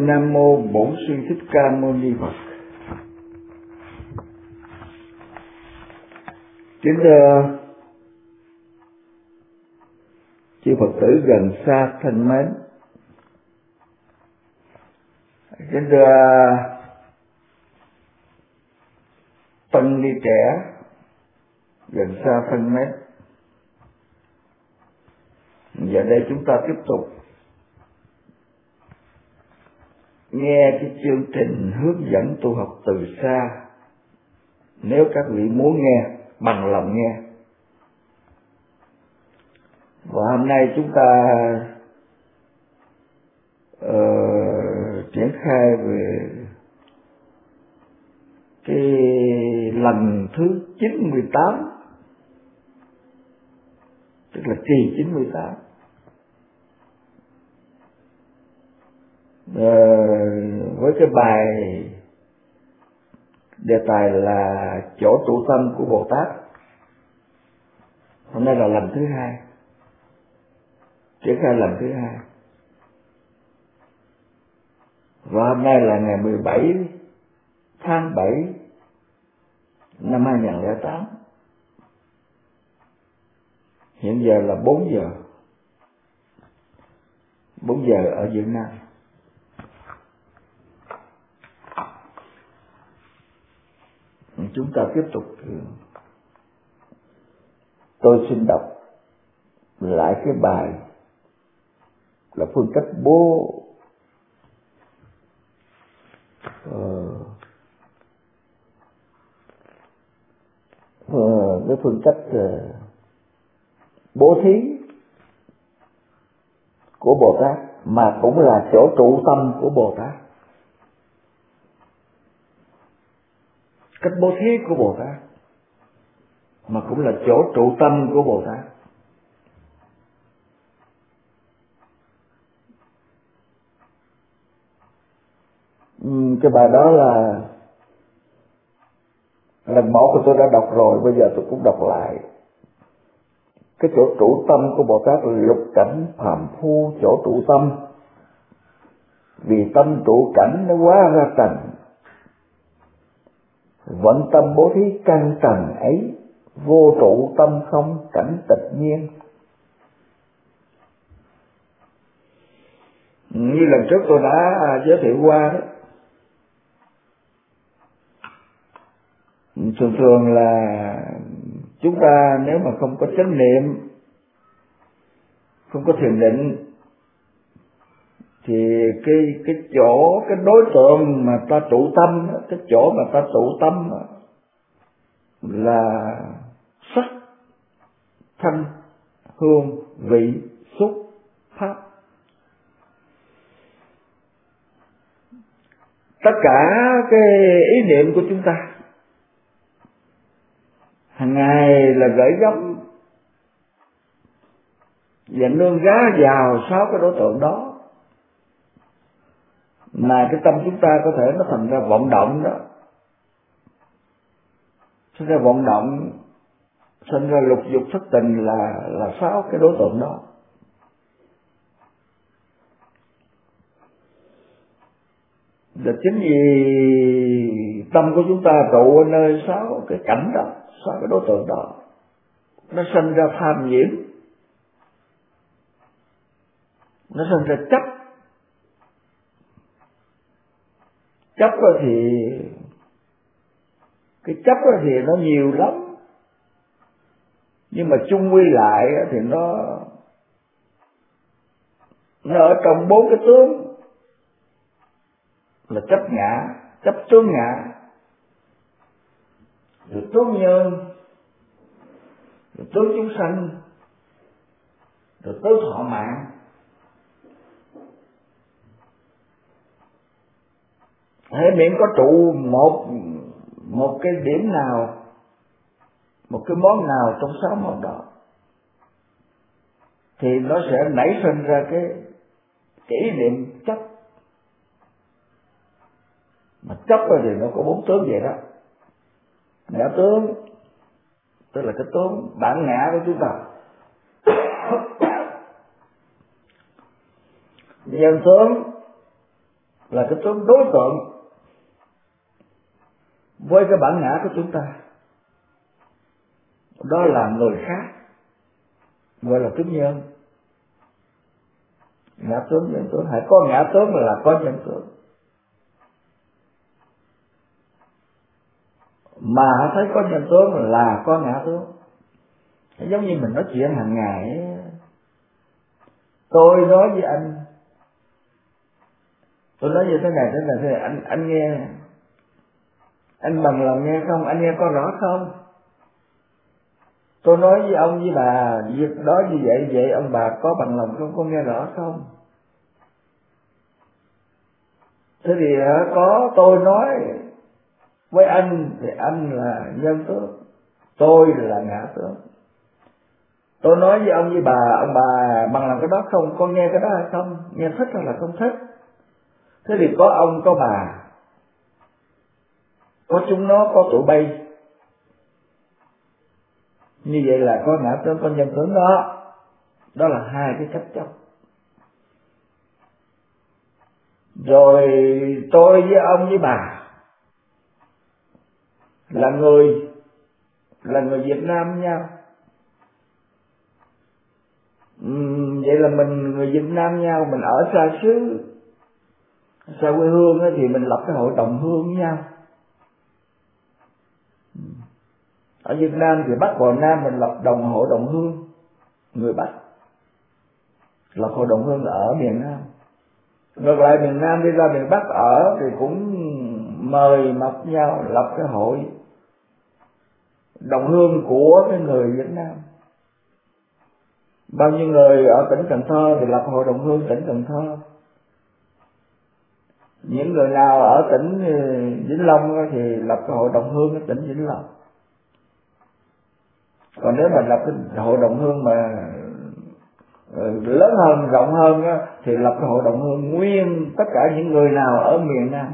Nam mô Bổn Sư Thích Ca Mâu Ni Phật. Kính thưa chư Phật tử gần xa thân mến, kính thưa tăng ni trẻ gần xa thân mến, giờ đây chúng ta tiếp tục nghe cái chương trình hướng dẫn tu học từ xa. Nếu các vị muốn nghe, bằng lòng nghe. Và hôm nay chúng ta triển khai về cái lần thứ 98, tức là kỳ 98. Với cái bài đề tài là chỗ trụ tâm của Bồ Tát. Hôm nay là lần thứ 2, triển khai lần thứ 2. Và hôm nay là ngày 17 tháng 7 năm 2008. Hiện giờ là 4 giờ. 4 giờ ở Việt Nam. Chúng ta tiếp tục. Tôi xin đọc lại cái bài là phương cách bố cái phương cách bố thí của Bồ Tát, mà cũng là chỗ trụ tâm của Bồ Tát. Cách bố thí của Bồ Tát mà cũng là chỗ trụ tâm của Bồ Tát. Cái bài đó là lần 1 tôi đã đọc rồi, bây giờ tôi cũng đọc lại. Cái chỗ trụ tâm của Bồ Tát là lục cảnh phàm phu chỗ trụ tâm. Vì tâm trụ cảnh nó hóa ra trần, vận tâm bố thí căn trần ấy, vô trụ tâm không cảnh tịch nhiên. Như lần trước tôi đã giới thiệu qua đó, thường là chúng ta nếu mà không có chánh niệm, không có thiền định, thì cái chỗ, cái đối tượng mà ta trụ tâm, cái chỗ mà ta trụ tâm là sắc, thanh, hương, vị, xúc, pháp. Tất cả cái ý niệm của chúng ta hàng ngày là gửi gắm và nương gá vào 6 cái đối tượng đó, mà cái tâm chúng ta có thể nó thành ra vọng động đó, sinh ra vọng động, sinh ra lục dục thất tình là 6 cái đối tượng đó. Và chính vì tâm của chúng ta trụ ở nơi 6 cái cảnh đó, 6 cái đối tượng đó, nó sinh ra tham nhiễm, nó sinh ra chấp. Chấp thì cái chấp thì nó nhiều lắm, nhưng mà chung quy lại thì nó ở trong 4 cái tướng là chấp ngã, chấp tướng ngã, rồi tướng nhân, rồi tướng chúng sanh, rồi tướng thọ mạng. Hễ miệng có trụ một cái điểm nào, một cái món nào trong 6 món đó, thì nó sẽ nảy sinh ra cái ý niệm chấp. Mà chấp thì nó có 4 tướng vậy đó. Ngã tướng tức là cái tướng bản ngã của chúng ta. Nhân tướng là cái tướng đối tượng với cái bản ngã của chúng ta, đó là người khác, gọi là tướng nhân. Ngã tướng nhân tướng, hãy có ngã tướng là có nhân tướng. Mà thấy có nhân tướng là có ngã tướng. Giống như mình nói chuyện hàng ngày ấy. Tôi nói với anh, tôi nói như thế này, anh nghe, anh bằng lòng nghe không, anh nghe có rõ không? Tôi nói với ông với bà việc đó như vậy ông bà có bằng lòng không, có nghe rõ không? Thế thì có tôi nói với anh thì anh là nhân tướng, tôi là ngã tướng. Tôi nói với ông với bà, ông bà bằng lòng cái đó không, có nghe cái đó hay không, nghe thích hay là không thích? Thế thì có ông có bà, có chúng nó, có tụi bay, như vậy là có ngã tướng, có nhân tướng đó. Đó là hai cái chấp chấp. Rồi tôi với ông với bà là người Việt Nam với nhau. Vậy là mình người Việt Nam nhau, mình ở xa xứ, xa quê hương thì mình lập cái hội đồng hương với nhau. Ở Việt Nam thì Bắc vào Nam mình lập hội đồng hương, người Bắc lập hội đồng hương ở miền Nam. Ngược lại miền Nam đi ra miền Bắc ở thì cũng mời mọc nhau lập cái hội đồng hương của cái người Việt Nam. Bao nhiêu người ở tỉnh Cần Thơ thì lập hội đồng hương tỉnh Cần Thơ. Những người nào ở tỉnh Vĩnh Long thì lập cái hội đồng hương ở tỉnh Vĩnh Long. Còn nếu mà lập cái hội đồng hương mà lớn hơn, rộng hơn thì lập cái hội đồng hương nguyên tất cả những người nào ở miền Nam,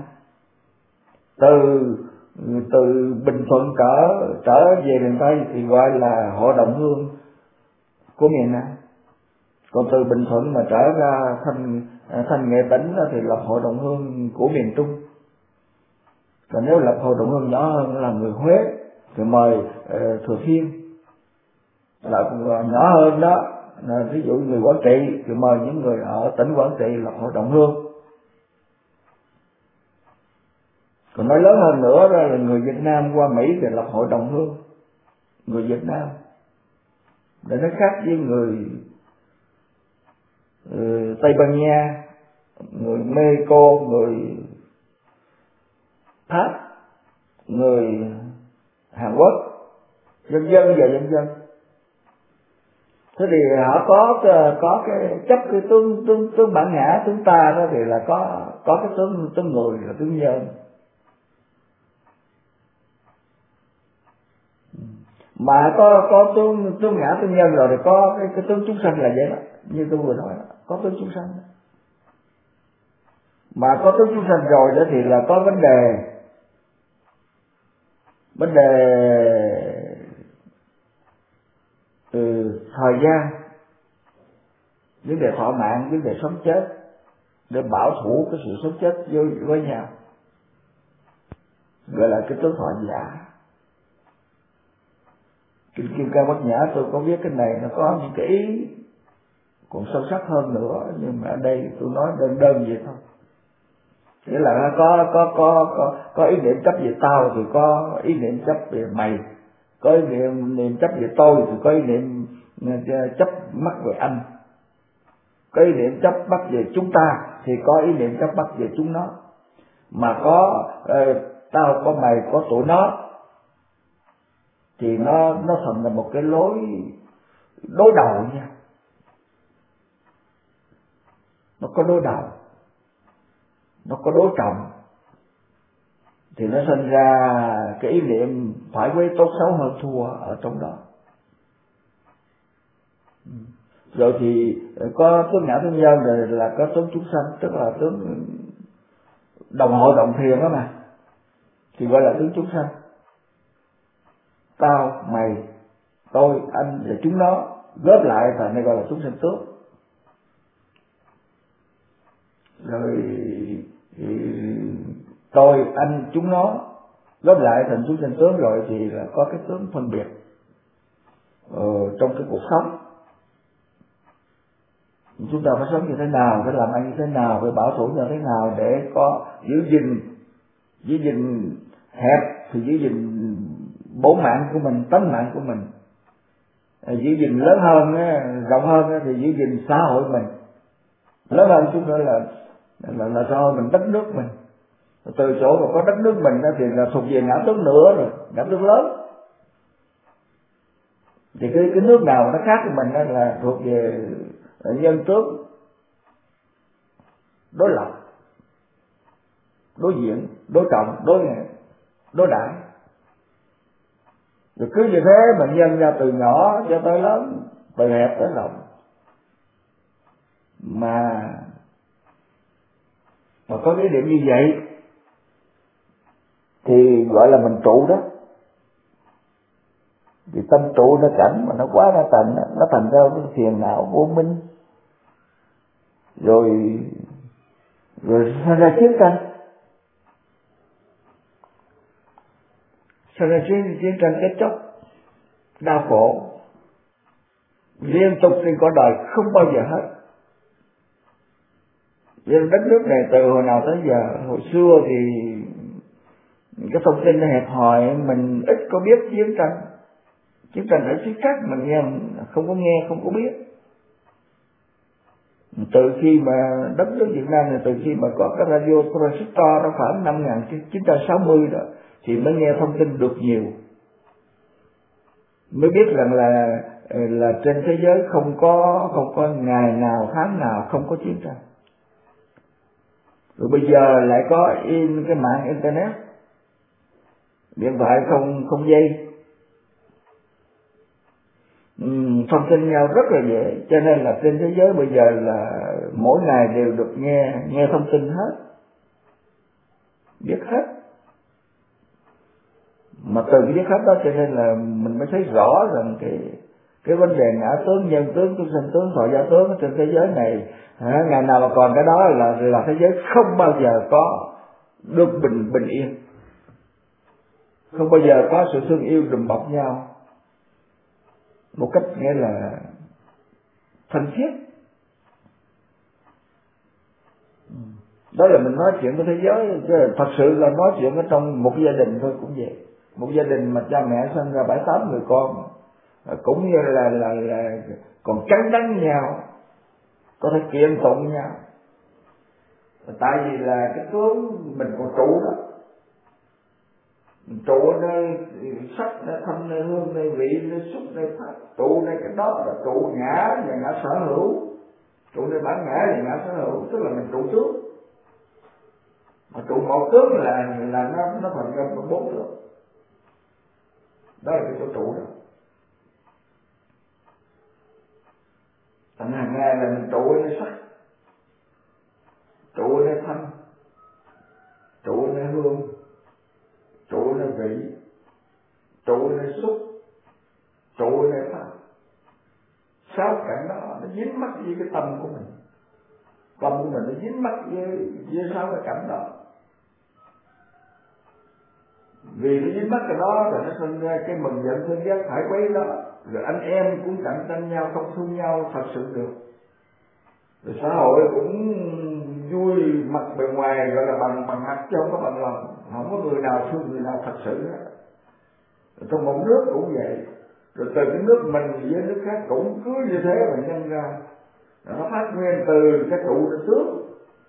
từ Bình Thuận trở về miền Tây thì gọi là hội đồng hương của miền Nam. Còn từ Bình Thuận mà trở ra thành Nghệ Tĩnh thì lập hội đồng hương của miền Trung. Còn nếu lập hội đồng hương nhỏ hơn là người Huế thì mời Thừa Thiên. Là nhỏ hơn đó, ví dụ người Quảng Trị thì mời những người ở tỉnh Quảng Trị lập hội đồng hương. Còn nói lớn hơn nữa đó là người Việt Nam qua Mỹ thì lập hội đồng hương người Việt Nam, để nó khác với người Tây Ban Nha, người Mexico, người Pháp, người Hàn Quốc, dân dân. Thế thì họ có cái chấp cái tướng bản ngã chúng ta đó, thì là có cái tướng người là tướng nhân. Mà có tướng ngã tướng nhân rồi thì có cái tướng chúng sanh là vậy đó, như tôi vừa nói đó, có tướng chúng sanh đó. Mà có tướng chúng sanh rồi đó thì là có vấn đề thời gian, vấn đề thọ mạng, vấn đề sống chết, để bảo thủ cái sự sống chết với nhau, gọi là cái tướng thọ giả. Kinh Kim Cang Bát Nhã tôi có viết cái này, nó có những cái ý còn sâu sắc hơn nữa, nhưng mà ở đây tôi nói đơn vậy thôi. Nghĩa là có ý niệm chấp về tao thì có ý niệm chấp về mày, có ý niệm chấp về tôi thì có ý niệm chấp mắc về anh, có ý niệm chấp bắt về chúng ta thì có ý niệm chấp bắt về chúng nó. Mà có tao, có mày, có tụi nó thì nó thành là một cái lối đối đầu nha. Nó có đối đầu, nó có đối trọng, thì nó sinh ra cái ý niệm phải quấy tốt xấu hơn thua ở trong đó. Rồi thì có tướng ngã tướng nhân, rồi là có tướng chúng sanh, tức là tướng đồng hội đồng thiền đó mà, thì gọi là tướng chúng sanh. Tao, mày, tôi, anh và chúng nó góp lại thành này gọi là chúng sanh tướng. Rồi thì tôi, anh, chúng nó góp lại thành chúng sanh tướng rồi thì là có cái tướng phân biệt trong cái cuộc sống. Chúng ta phải sống như thế nào, phải làm ăn như thế nào, phải bảo thủ như thế nào để có giữ gìn hẹp thì giữ gìn bổn mạng của mình, tánh mạng của mình, giữ gìn lớn hơn, rộng hơn thì giữ gìn xã hội mình, lớn hơn chúng ta là xã hội mình, đất nước mình. Từ chỗ mà có đất nước mình thì là thuộc về ngã tướng nữa rồi, ngã tướng lớn. Thì cái nước nào nó khác của mình đó là thuộc về nhân tướng, đối lập, đối diện, đối trọng, đối đãi. Rồi cứ như thế mà nhân ra từ nhỏ cho tới lớn, từ hẹp tới rộng, mà có cái điểm như vậy thì gọi là mình trụ đó. Vì tâm trụ nó cảnh mà nó quá ra tận, nó thành ra cái phiền não vô minh, rồi sinh ra chiến tranh, sinh ra chiến tranh kết chóc, đau khổ liên tục trên cõi đời không bao giờ hết. Vì đất nước này từ hồi nào tới giờ, hồi xưa thì cái thông tin nó hẹp hòi, mình ít có biết chiến tranh ở xứ khác mình nghe, không có nghe, không có biết. Từ khi mà đất nước Việt Nam này, từ khi mà có cái radio transistor nó khoảng năm 1960 đó, thì mới nghe thông tin được nhiều, mới biết rằng là trên thế giới không có ngày nào, tháng nào không có chiến tranh. Rồi bây giờ lại có in cái mạng internet, điện thoại không dây, thông tin nhau rất là dễ, cho nên là trên thế giới bây giờ là mỗi ngày đều được nghe thông tin hết, biết hết. Mà từ cái biết hết đó cho nên là mình mới thấy rõ rằng cái vấn đề ngã tướng, nhân tướng, chúng sanh tướng, thọ giả tướng trên thế giới này, ngày nào mà còn cái đó là thế giới không bao giờ có được bình yên, không bao giờ có sự thương yêu đùm bọc nhau một cách nghĩa là thân thiết. Đó là mình nói chuyện với thế giới, chứ thật sự là nói chuyện ở trong một gia đình thôi cũng vậy. Một gia đình mà cha mẹ sinh ra 7-8 người con, cũng như là còn cắn đắng nhau, có thể kiện tụng nhau, tại vì là cái tướng mình còn trụ đó, trụ nơi sắc, nơi thanh, nơi hương, nơi vị, nơi xúc, nơi pháp, trụ nơi cái đó là trụ ngã và ngã sở hữu, trụ nơi bản ngã và ngã sở hữu, tức là mình trụ tướng. Mà trụ một tướng là nó thành ra 4 tướng. Đó là cái chỗ trụ đó. Thành hàng ngày là mình trụ nơi sắc, trụ nơi thanh, trụ nơi hương, trụ nơi vị, trụ nơi xúc, trụ nơi pháp. 6 cảnh đó nó dính mắc với cái tâm của mình, tâm của mình nó dính mắc với 6 cái cảnh đó. Vì nó dính mắc cái đó rồi nó sinh ra cái mừng giận thương ghét phải quấy đó, rồi anh em cũng cạnh tranh nhau, không thương nhau thật sự được. Rồi xã hội cũng vui mặt bề ngoài, gọi là bằng mặt chứ không có bằng lòng, không có người nào thương người nào thật sự hết. Trong một nước cũng vậy, rồi từ cái nước mình với nước khác cũng cứ như thế mà nhân ra, nó phát nguyên từ cái trụ cái tướng.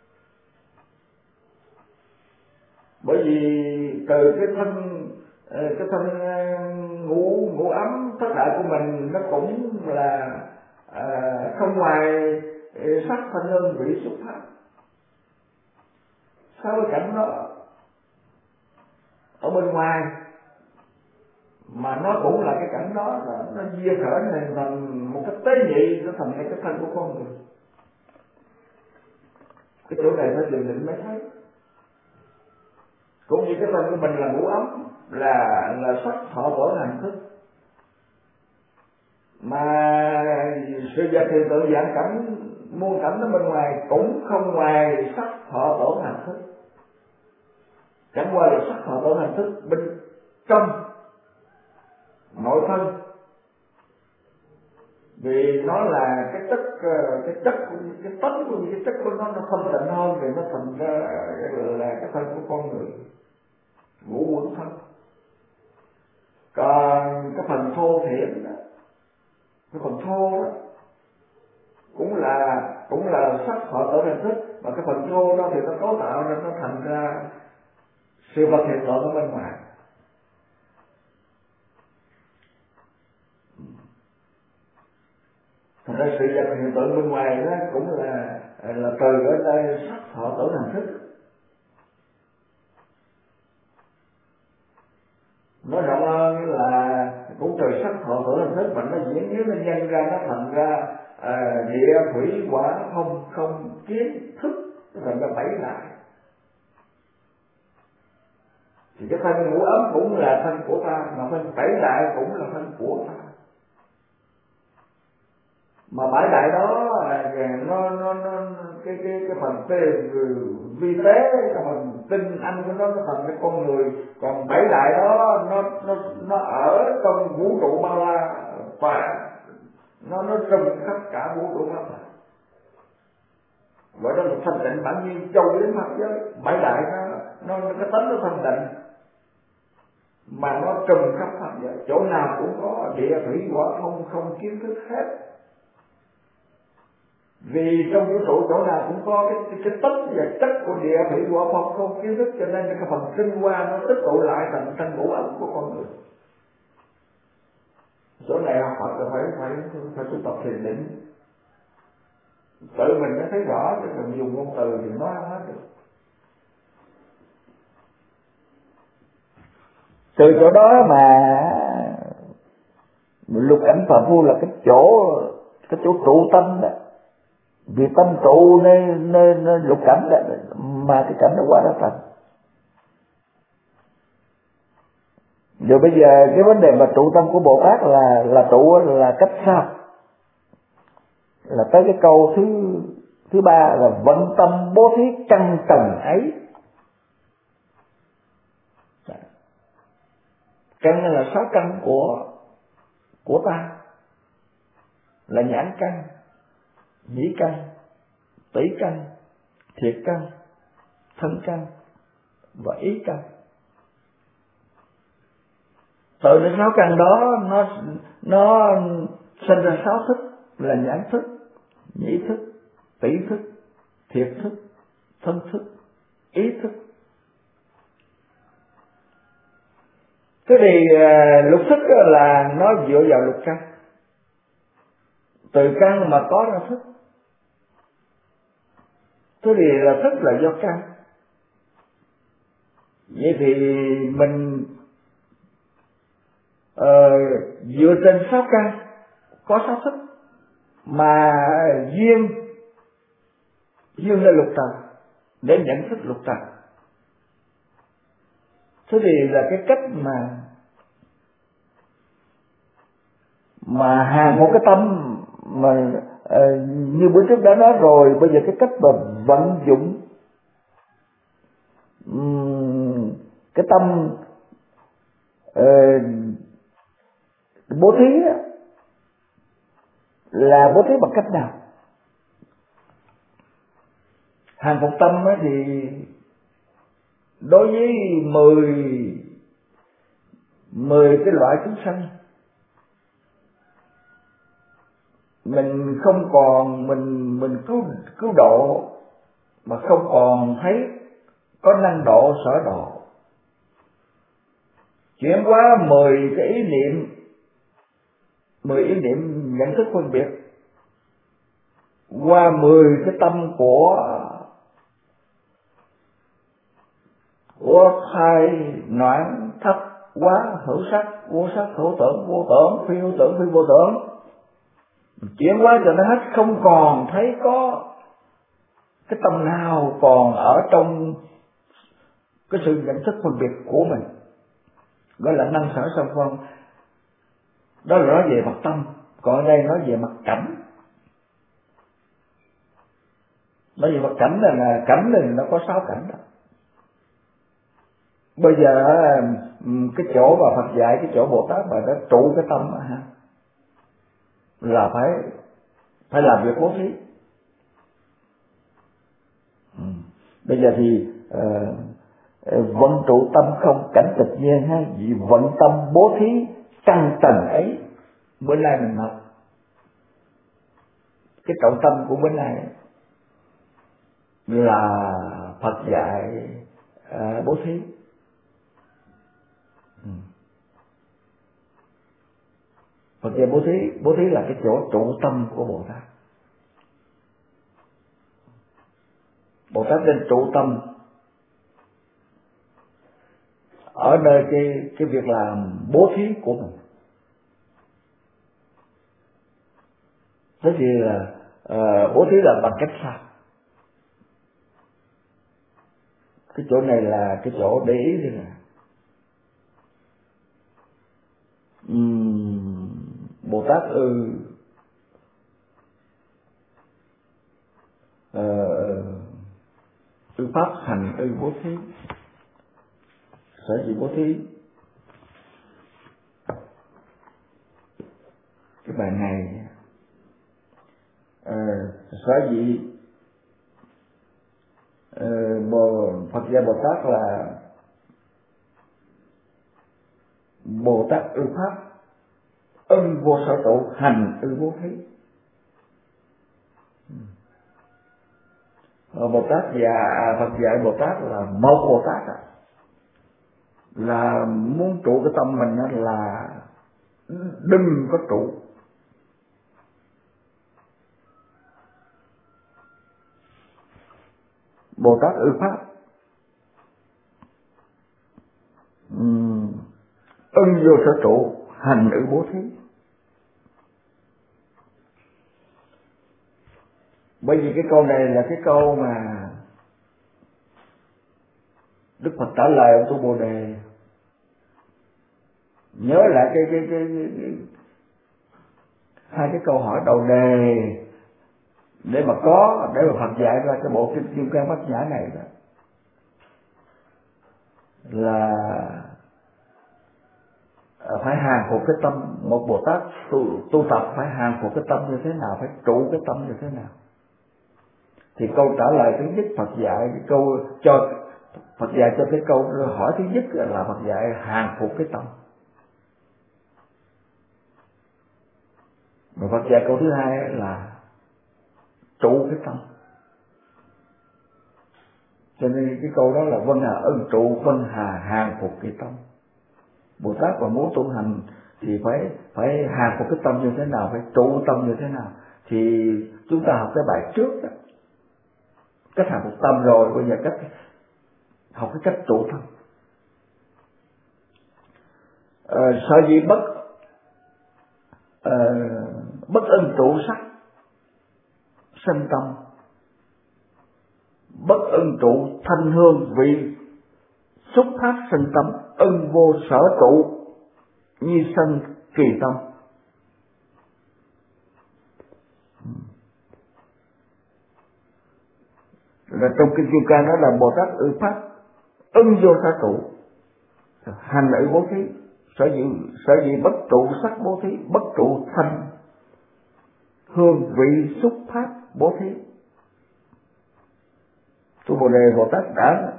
Bởi vì từ cái thân ngũ ấm thất đại của mình nó cũng là không ngoài sắc, thanh, hương, vị, xúc, pháp. 6 cái cảnh đó ở bên ngoài, mà nó cũng là cái cảnh đó, nó chia khởi nên thành một cái tế nhị, nó thành cái thân của con người. Cái chỗ này nó truyền định mới thấy. Cũng như cái thân của mình là ngũ ấm, là sắc, thọ, tưởng, hành, thức. Mà sự vật thì tự dạng cảnh, muôn cảnh ở bên ngoài cũng không ngoài sắc, thọ, tưởng, hành, thức. chẳng qua là sắc thọ tưởng hành thức bên trong nội thân, vì nó là cái tánh của cái chất của nó thanh tịnh hơn, thì nó thành ra là cái thân của con người, ngũ uẩn thân. Còn cái phần thô thiển đó, cái phần thô đó cũng là sắc thọ tưởng hành thức, mà cái phần thô đó thì nó cấu tạo ra, nó thành ra sự vật hiện tượng ở bên ngoài. Thành ra sự vật hiện tượng bên ngoài đó cũng là từ ở đây sắc thọ tưởng hành thức. Nó rộng hơn là cũng từ sắc thọ tưởng hành thức, mà nó diễn biến, nó nhân ra, nó thành ra địa thủy hỏa không kiến thức, nó thành ra bảy lại. Thì cái thân ngũ ấm cũng là thân của ta, mà thân bảy đại cũng là thân của ta. Mà bảy đại đó nó cái phần vi tế, cái phần tinh anh của nó thành cái con người. Còn bảy đại đó nó ở trong vũ trụ bao la, và nó trùm khắp cả vũ trụ bao la. Gọi đó là thanh tịnh bản nhiên châu đến pháp giới. Bảy đại nó cái tánh nó thanh tịnh, mà nó trùm khắp pháp giới, chỗ nào cũng có địa thủy hỏa không kiến thức hết. Vì trong vũ trụ chỗ nào cũng có cái tánh và chất của địa thủy hỏa không kiến thức, cho nên cái phần tinh hoa nó tích tụ lại thành thân ngũ ấm của con người. Chỗ này học Phật là phải tu tập thiền định, tự mình nó thấy rõ, chứ mình dùng ngôn từ thì nói không hết được. Từ chỗ đó mà lục cảnh Phạm Phu là cái chỗ trụ tâm đó. Vì tâm trụ nên lục cảnh đó, mà cái cảnh nó qua đó thành. Rồi bây giờ cái vấn đề mà trụ tâm của Bồ Tát là trụ là cách sao? Là tới cái câu thứ ba là vận tâm bố thí căn tầng ấy. Căn là 6 căn của ta, là nhãn căn, nhĩ căn, tỷ căn, thiệt căn, thân căn và ý căn. Từ những 6 căn đó nó sinh ra 6 thức, là nhãn thức, nhĩ thức, tỷ thức, thiệt thức, thân thức, ý thức. Thế thì lục thức là nó dựa vào lục căn, từ căn mà có ra thức. Thế thì là thức là do căn. Vậy thì mình dựa trên 6 căn có 6 thức, mà duyên là lục trần để nhận thức lục trần. Thế thì là cái cách mà hàng một cái tâm mà như bữa trước đã nói rồi. Bây giờ cái cách mà vận dụng cái tâm bố thí là bố thí bằng cách nào? Hàng phục tâm thì đối với 10 cái loại chúng sanh, mình không còn mình cứu độ mà không còn thấy có năng độ sở độ. Chuyển qua 10 cái ý niệm, 10 ý niệm nhận thức phân biệt qua 10 cái tâm của thai noãn thất quá hữu sắc, vô sắc hữu tưởng, vô tưởng, phi hữu tưởng, phi vô tưởng. Chuyển qua cho nó hết, không còn thấy có cái tâm nào còn ở trong cái sự nhận thức phân biệt của mình, gọi là năng sở song phân. Đó là nói về mặt tâm. Còn ở đây nói về mặt cảnh. Nói về mặt cảnh là cảnh này nó có 6 cảnh đó. Bây giờ cái chỗ mà Phật dạy, cái chỗ Bồ Tát mà đã trụ cái tâm ha, là phải làm việc bố thí. Bây giờ thì vận trụ tâm không cảnh tịch nhiên ha, vì vận tâm bố thí căn tầng ấy. Bữa nay mình học cái trọng tâm của bữa nay là Phật dạy bố thí. Phật dạy bố thí là cái chỗ trụ tâm của Bồ Tát. Bồ Tát nên trụ tâm ở nơi cái việc làm bố thí của mình. Thế thì là bố thí là bằng cách sao? Cái chỗ này là cái chỗ để ý thế này. Bồ Tát pháp hành bố thí. Sở dĩ bố thí cái bài này, sở dĩ Phật dạy Bồ Tát là Bồ Tát pháp ân vô sở trụ, hành bố thí. Bồ Tát và Phật dạy Bồ Tát là một Bồ Tát là muốn trụ cái tâm mình là đừng có trụ. Bồ Tát pháp ân vô sở trụ, hành bố thí. Bởi vì cái câu này là cái câu mà Đức Phật trả lời ông Tu Bồ Đề. Nhớ lại cái hai cái câu hỏi đầu đề để mà Phật dạy ra cái bộ kinh Kim Cang Bát Nhã này đó, là phải hàng phục cái tâm. Một Bồ Tát tu tập phải hàng phục cái tâm như thế nào, phải trụ cái tâm như thế nào. Thì câu trả lời thứ nhất Phật dạy cho cái câu hỏi thứ nhất là Phật dạy hàng phục cái tâm. Và Phật dạy câu thứ hai là trụ cái tâm. Cho nên cái câu đó là vân hà ân trụ, vân hà hàng phục cái tâm. Bồ Tát mà muốn tu hành thì phải hàng phục cái tâm như thế nào, phải trụ tâm như thế nào. Thì chúng ta học cái bài trước đó, cách hàng phục tâm rồi, bây giờ học cái cách trụ tâm. Sở dĩ bất ân trụ sắc sanh tâm, bất ân trụ thanh hương vị xúc phát sanh tâm, ân vô sở trụ nhi sanh kỳ tâm. Là trong kinh Kim Cang đó là Bồ Tát pháp ân vô sở trụ, hành bố thí. Sở dĩ bất trụ sắc bố thí, bất trụ thanh hương vị xúc phát bố thí. Tu Bồ Đề Bồ Tát đã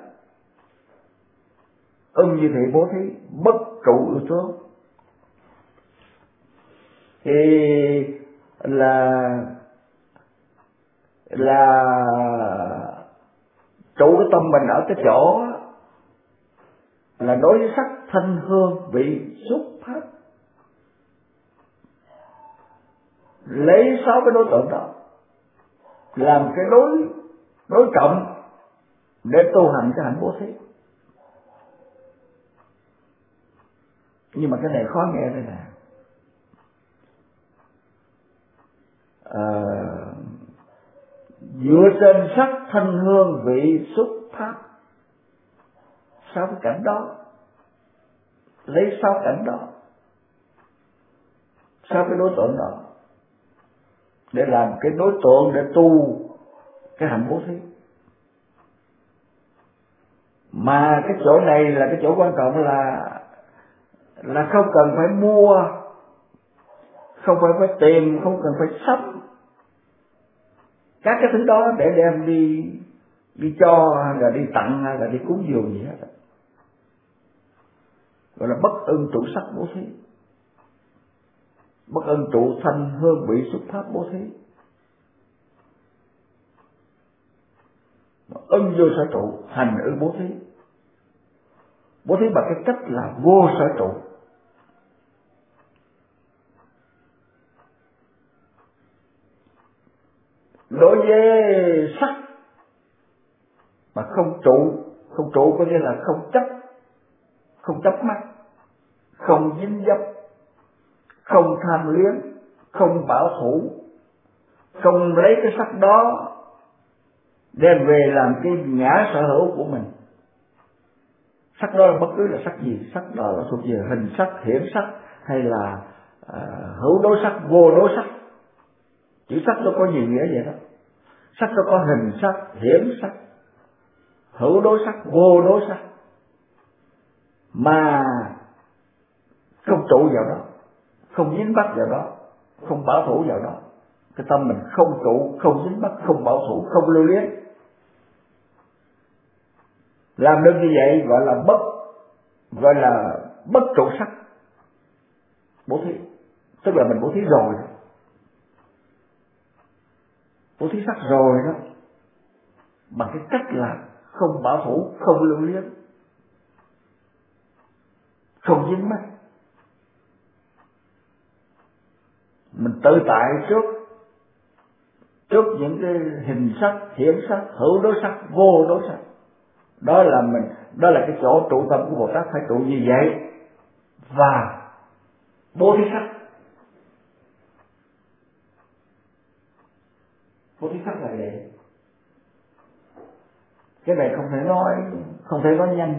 ân như thị bố thí, bất trụ tướng. Thì là trụ cái tâm mình ở cái chỗ là đối với sắc thanh hương vị xúc phát, lấy 6 cái đối tượng đó làm cái đối trọng để tu hành cái hạnh bố thí. Nhưng mà cái này khó nghe đây nè. Dựa trên sắc thanh hương vị xúc phát, 6 cái cảnh đó, lấy 6 cảnh đó, 6 cái đối tượng đó để làm cái đối tượng để tu cái hạnh bố thí. Mà cái chỗ này là cái chỗ quan trọng là không cần phải mua, không phải tìm, không cần phải sắm các cái thứ đó để đem đi cho, hay là đi tặng, hay là đi cúng dường gì hết. Gọi là bất ưng trụ sắc bố thí, bất ưng trụ thanh hương vị xuất pháp bố thí, ưng vô sở trụ hành ưng bố thí. Bố thí bằng cái cách là vô sở trụ. Đối với sắc mà không trụ có nghĩa là không chấp mắt, không dính dấp, không tham luyến, không bảo thủ, không lấy cái sắc đó đem về làm cái ngã sở hữu của mình. Sắc đó là bất cứ là sắc gì, sắc đó là thuộc về hình sắc, hiển sắc, hay là hữu đối sắc, vô đối sắc. Chữ sắc nó có nhiều nghĩa vậy đó. Sắc nó có hình sắc, hiển sắc, hữu đối sắc, vô đối sắc. Mà không trụ vào đó, không dính mắc vào đó, không bảo thủ vào đó. Cái tâm mình không trụ, không dính mắc, không bảo thủ, không lưu luyến. Làm được như vậy gọi là bất trụ sắc bố thí. Tức là mình bố thí rồi, bố thí sắc rồi đó, bằng cái cách là không bảo thủ, không lưu luyến, không dính mắc. Mình tự tại trước những cái hình sắc, hiển sắc, hữu đối sắc, vô đối sắc. Đó là cái chỗ trụ tâm của Bồ Tát phải trụ như vậy. Và bố thí sắc, bố thí sắc là vậy. Cái này không thể nói nhanh,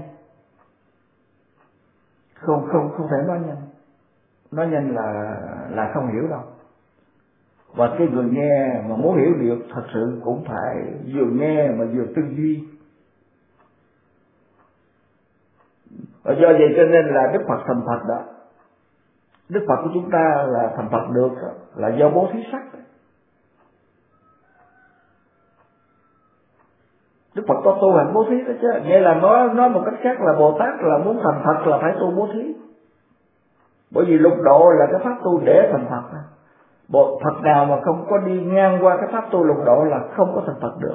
không thể nói nhanh là không hiểu đâu. Và cái người nghe mà muốn hiểu được thật sự cũng phải vừa nghe mà vừa tư duy. Và do vậy cho nên là Đức Phật thành Phật đó, Đức Phật của chúng ta là thành Phật được là do bố thí sắc. Đức Phật có tu hành bố thí đó chứ. Nghĩa là nói một cách khác là Bồ Tát là muốn thành Phật là phải tu bố thí. Bởi vì lục độ là cái pháp tu để thành Phật. Phật nào mà không có đi ngang qua cái pháp tu lục độ là không có thành Phật được.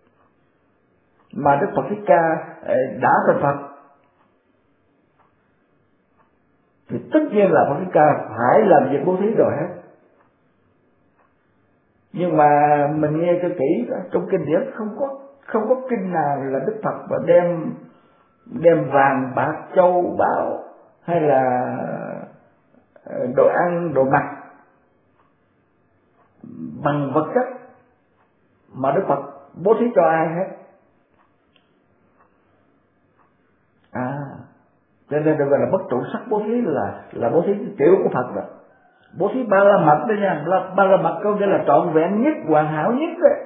Mà Đức Phật Thích Ca đã thành Phật thì tất nhiên là Phật Thích Ca phải làm việc bố thí rồi hết. Nhưng mà mình nghe cho kỹ trong kinh điển không có kinh nào là Đức Phật và đem vàng bạc châu báu hay là đồ ăn đồ mặc bằng vật chất mà Đức Phật bố thí cho ai hết. Cho nên được gọi là bất trụ sắc bố thí là bố thí kiểu của Phật đó. Bố thí ba la mật đó nha, ba la mật có nghĩa là trọn vẹn nhất, hoàn hảo nhất đấy.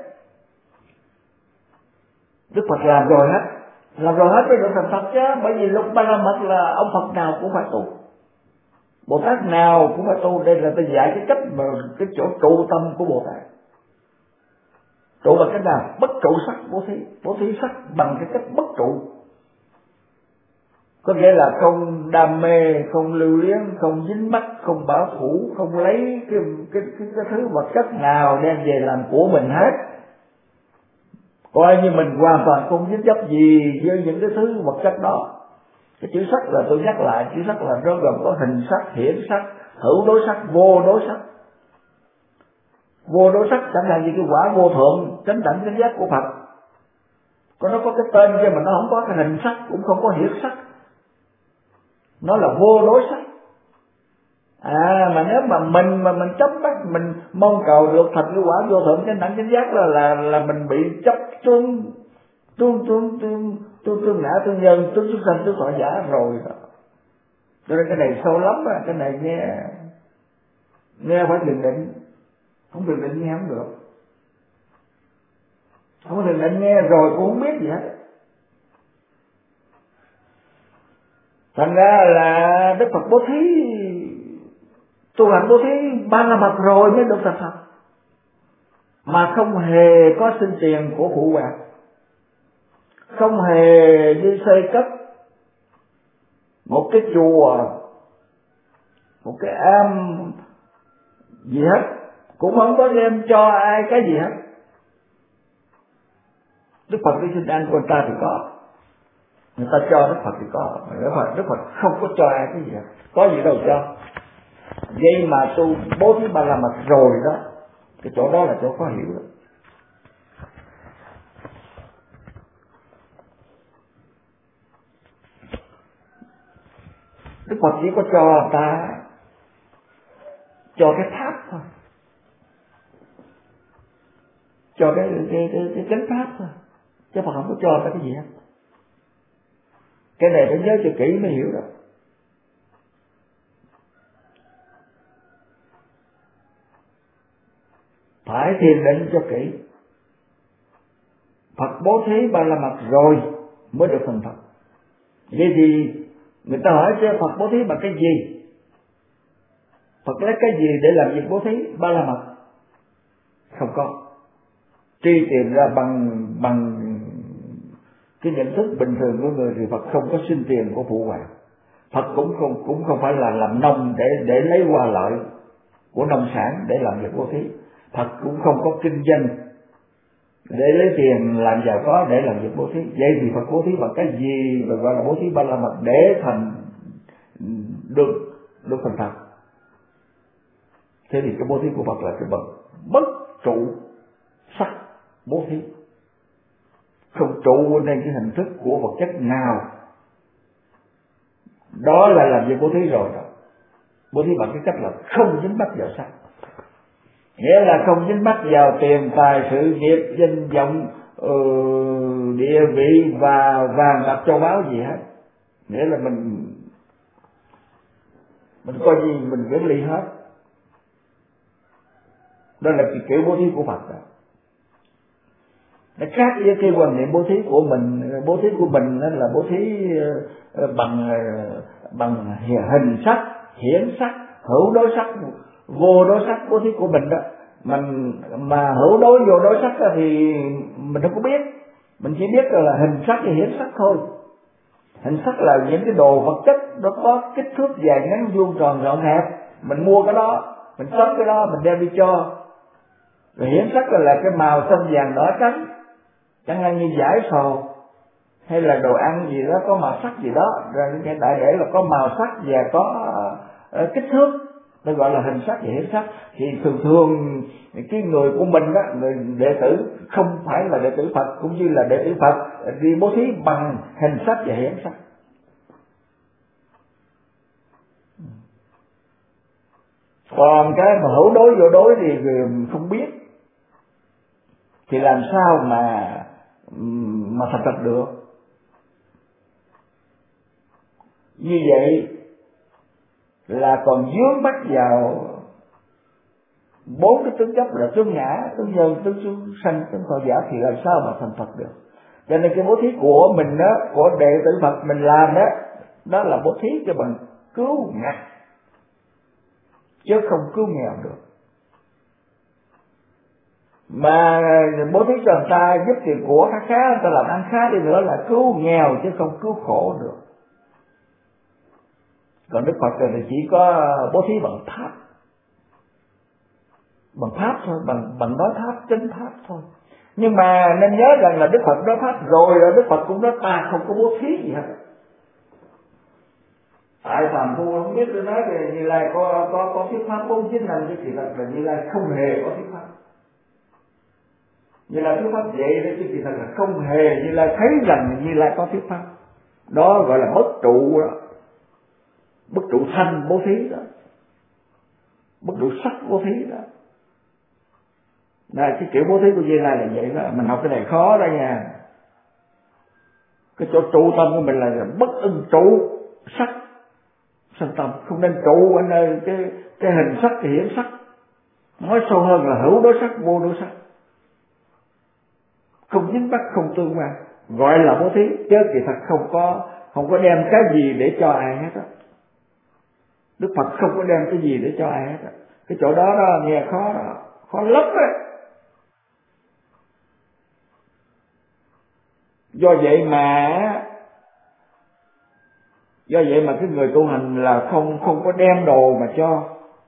Đức Phật làm rồi hết mới được thành Phật chứ. Bởi vì lúc ba la mật là ông Phật nào cũng phải tu, Bồ Tát nào cũng phải tu. Đây là tôi dạy cái cách mà cái chỗ trụ tâm của Bồ Tát. Trụ bằng cách nào? Bất trụ sắc bố thí sắc bằng cái cách bất trụ. Có nghĩa là không đam mê, không lưu luyến, không dính mắc, không bảo thủ, không lấy cái thứ vật chất nào đem về làm của mình hết. Coi như mình hoàn toàn không dính dấp gì với những cái thứ vật chất đó. Cái chữ sắc là tôi nhắc lại, chữ sắc là nó gồm có hình sắc, hiển sắc, hữu đối sắc, vô đối sắc. Vô đối sắc chẳng hạn như cái quả vô thượng chánh đẳng chánh giác của Phật. Nó có cái tên chứ mà nó không có cái hình sắc, cũng không có hiển sắc. Nó là vô đối sắc. Mà nếu mà mình chấp bắt, mình mong cầu được thành cái quả vô thượng chánh đẳng chánh giác là mình bị chấp tương ngã tương nhân, tương xuất sanh, tương thọ giả rồi đó. Cho nên cái này sâu lắm á, cái này nghe phải thiền định, không thiền định nghe không được. Không thiền định nghe rồi cũng không biết gì hết. Thành ra là Đức Phật bố thí, tu hành bố thí ba la mật rồi mới được thành Phật, mà không hề có xin tiền của phụ hoàng, không hề đi xây cất một cái chùa, một cái am gì hết, cũng không có đem cho ai cái gì hết. Đức Phật đi xin ăn của người ta thì có, người ta cho Đức Phật thì có, Đức Phật không có cho ai cái gì hết, có gì đâu cho. Vậy mà tu bố thí ba la mật rồi đó, cái chỗ đó là chỗ khó hiểu đó. Đức Phật chỉ có cho người ta cho cái tháp thôi, cho cái chánh pháp thôi, chứ Phật không có cho ta cái gì hết. Cái này phải nhớ cho kỹ mới hiểu được. Phải thiền định cho kỹ. Phật bố thí ba la mật rồi mới được thành Phật. Vậy thì người ta hỏi cho Phật bố thí bằng cái gì? Phật lấy cái gì để làm việc bố thí ba la mật? Không có. Truy tìm ra bằng cái nhận thức bình thường của người thì Phật không có xin tiền của phụ hoàng. Phật cũng không phải là làm nông để lấy hoa lợi của nông sản để làm việc bố thí. Phật cũng không có kinh doanh để lấy tiền làm giàu có để làm việc bố thí. Vậy thì Phật bố thí bằng cái gì mà gọi là bố thí ba la mật để được thành Phật? Thế thì cái bố thí của Phật là cái bằng bất trụ sắc bố thí, không trụ nên cái hình thức của vật chất nào, đó là làm việc bố thí rồi đó. Bố thí bằng cái cách là không dính mắc vào sắc, nghĩa là không dính mắc vào tiền tài sự nghiệp danh vọng địa vị và vàng bạc châu báu gì hết, nghĩa là mình coi gì mình vẫn ly hết. Đó là cái kiểu bố thí của Phật đó. Nó khác với cái quan niệm bố thí của mình. Bố thí của mình đó là bố thí bằng hình sắc, hiển sắc, hữu đối sắc, vô đối sắc. Bố thí của mình đó mà hữu đối vô đối sắc đó thì mình không có biết, mình chỉ biết là hình sắc và hiển sắc thôi. Hình sắc là những cái đồ vật chất nó có kích thước dài ngắn vuông tròn rộng hẹp, mình mua cái đó, mình xách cái đó mình đem đi cho. Rồi hiển sắc là cái màu xanh vàng đỏ trắng, chẳng hạn như giải sầu hay là đồ ăn gì đó có màu sắc gì đó, rồi cái đại để là có màu sắc và có kích thước, nó gọi là hình sắc và hiển sắc. Thì thường cái người của mình đó, người đệ tử không phải là đệ tử Phật cũng như là đệ tử Phật đi bố thí bằng hình sắc và hiển sắc. Còn cái mà hữu đối vô đối thì không biết, thì làm sao mà thành Phật được? Như vậy là còn vướng mắc vào bốn cái tướng chấp là tướng ngã, tướng nhân, tướng chúng sanh, tướng thọ giả, thì làm sao mà thành Phật được? Cho nên cái bố thí của mình đó, của đệ tử Phật mình làm đó, đó là bố thí cho bằng cứu ngặt, chứ không cứu nghèo được. Mà bố thí cho người ta giúp tiền của khá khá, người ta làm ăn khá đi nữa là cứu nghèo chứ không cứu khổ được. Còn Đức Phật thì chỉ có bố thí bằng pháp, bằng pháp thôi, bằng nói pháp, chánh pháp thôi. Nhưng mà nên nhớ rằng là Đức Phật nói pháp rồi, Đức Phật cũng nói ta không có bố thí gì hết. Tại phàm phu không biết, tôi nói về Như Lai có thuyết pháp 49 năm, chứ thì là Như Lai không hề có thuyết pháp. Như Lai thuyết pháp vậy đó, chứ thì thật là không hề Như Lai thấy rằng Như Lai có thuyết pháp. Đó gọi là bất trụ đó, bất trụ thanh bố thí đó, bất trụ sắc bố thí đó. Đây, cái kiểu bố thí của Như Lai là vậy đó. Mình học cái này khó đó nha. Cái chỗ trụ tâm của mình là bất ưng trụ sắc sanh tâm, không nên trụ ở nơi cái hình sắc thì hiển sắc. Nói sâu hơn là hữu đối sắc, vô đối sắc, không dính mắc, không tương quan, gọi là bố thí, chứ kỳ thật không có đem cái gì để cho ai hết á. Đức Phật không có đem cái gì để cho ai hết á. Cái chỗ đó nghe khó đó, khó lắm đấy. Do vậy mà cái người tu hành là không có đem đồ mà cho.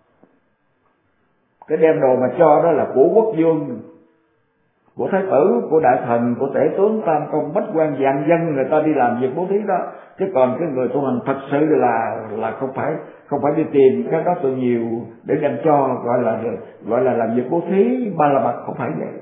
Cái đem đồ mà cho đó là của quốc vương, của thái tử, của đại thần, của tể tướng, tam công, bách quan, vạn dân, người ta đi làm việc bố thí đó. Chứ còn cái người tu hành thật sự là không phải đi tìm cái đó tự nhiều để đem cho, gọi là làm việc bố thí ba la mật, không phải vậy.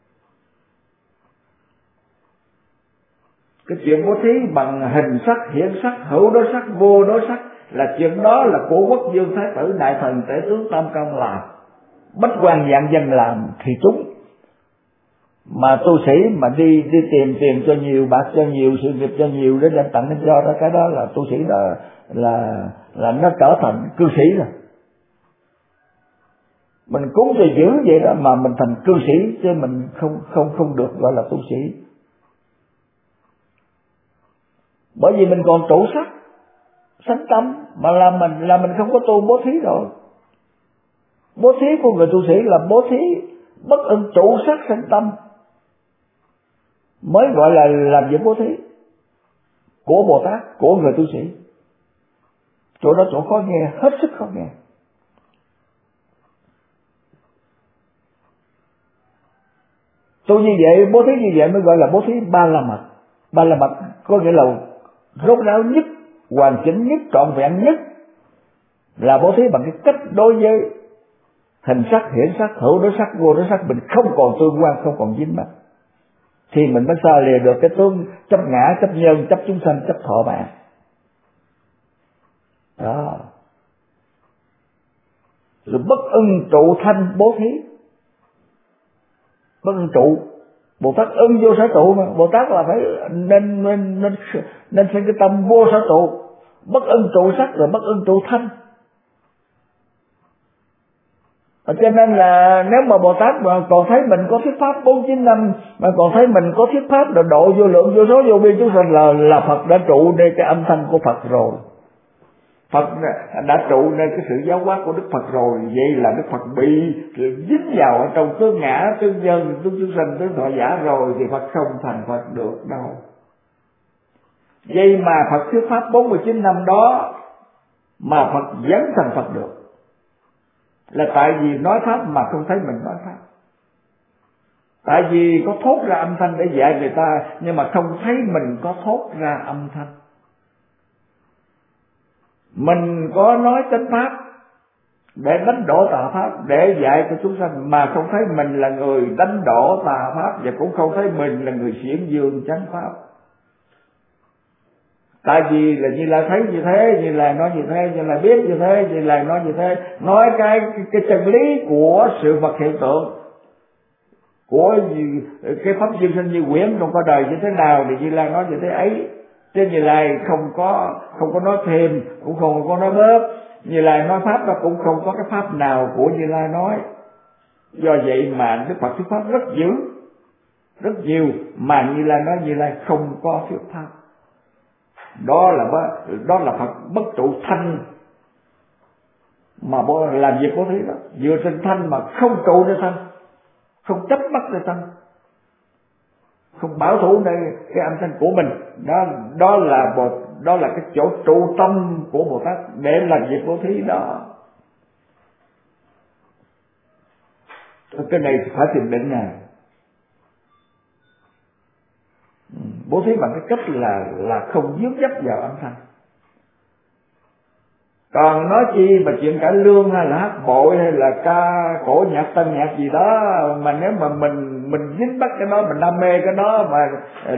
Cái chuyện bố thí bằng hình sắc, hiện sắc, hữu đối sắc, vô đối sắc là chuyện đó là của quốc vương, thái tử, đại thần, tể tướng, tam công làm, bách quan vạn dân làm thì đúng. Mà tu sĩ mà đi tìm tiền cho nhiều, bạc cho nhiều, sự nghiệp cho nhiều để đem tặng cho đó, cái đó là tu sĩ đó là nó trở thành cư sĩ rồi. Mình cúng cho dữ vậy đó mà mình thành cư sĩ, chứ mình không được gọi là tu sĩ. Bởi vì mình còn trụ sắc sánh tâm, mà là mình không có tu bố thí rồi. Bố thí của người tu sĩ là bố thí bất ưng trụ sắc sanh tâm, mới gọi là làm việc bố thí của Bồ Tát, của người tu sĩ. Chỗ đó chỗ khó nghe, hết sức khó nghe. Tu như vậy, bố thí như vậy mới gọi là bố thí ba la mật. Ba la mật có nghĩa là rốt ráo nhất, hoàn chỉnh nhất, trọn vẹn nhất, là bố thí bằng cái cách đối với hình sắc, hiển sắc, hữu đối sắc, vô đối sắc, mình không còn tương quan, không còn dính mắc, thì mình mới xa lìa được cái tướng chấp ngã, chấp nhân, chấp chúng sanh, chấp thọ mạng. Đó. Rồi bất ưng trụ thanh bố thí. Bất ưng trụ, Bồ Tát ưng vô sở trụ mà, Bồ Tát là phải nên sinh cái tâm vô sở trụ. Bất ưng trụ sắc rồi bất ưng trụ thanh. Cho nên là nếu mà Bồ Tát mà còn thấy mình có thuyết pháp 495, mà còn thấy mình có thuyết pháp là độ vô lượng vô số vô biên chúng sanh, là Phật đã trụ nơi cái âm thanh của Phật rồi. Phật đã trụ nơi cái sự giáo hóa của Đức Phật rồi. Vậy là Đức Phật bị dính vào ở trong tướng ngã, tướng nhân, tướng chúng sanh, tướng thọ giả rồi, thì Phật không thành Phật được đâu. Vậy mà Phật thuyết pháp 49 năm đó mà Phật vẫn thành Phật được, là tại vì nói pháp mà không thấy mình nói pháp. Tại vì có thốt ra âm thanh để dạy người ta, nhưng mà không thấy mình có thốt ra âm thanh. Mình có nói chánh pháp để đánh đổ tà pháp, để dạy cho chúng sanh, mà không thấy mình là người đánh đổ tà pháp, và cũng không thấy mình là người xiển dương chánh pháp. Tại vì là Như Lai thấy như thế, Như Lai nói như thế, Như Lai biết như thế, Như Lai nói như thế, nói cái chân lý của sự vật hiện tượng, của cái pháp duyên sinh như quyển trong cõi đời như thế nào thì Như Lai nói như thế ấy. Chứ Như Lai không có nói thêm, cũng không có nói bớt. Như Lai nói pháp đó cũng không có cái pháp nào của Như Lai nói. Do vậy mà Đức Phật thuyết pháp rất dữ, rất nhiều, mà Như Lai nói Như Lai không có thuyết pháp. Đó là Phật bất trụ thanh, mà làm việc bố thí đó, vừa sinh thanh mà không trụ nơi thanh, không chấp mắc nơi thanh, không bảo thủ nơi cái âm thanh của mình. Đó là cái chỗ trụ tâm của Bồ Tát để làm việc bố thí đó. Cái này phải thiền định nè. Bố thí bằng cái cách là không dướng dấp vào âm thanh. Còn nói chi mà chuyện cải lương hay là hát bội hay là ca cổ nhạc tân nhạc gì đó, mà nếu mà mình dính bắt cái đó, mình đam mê cái đó, mà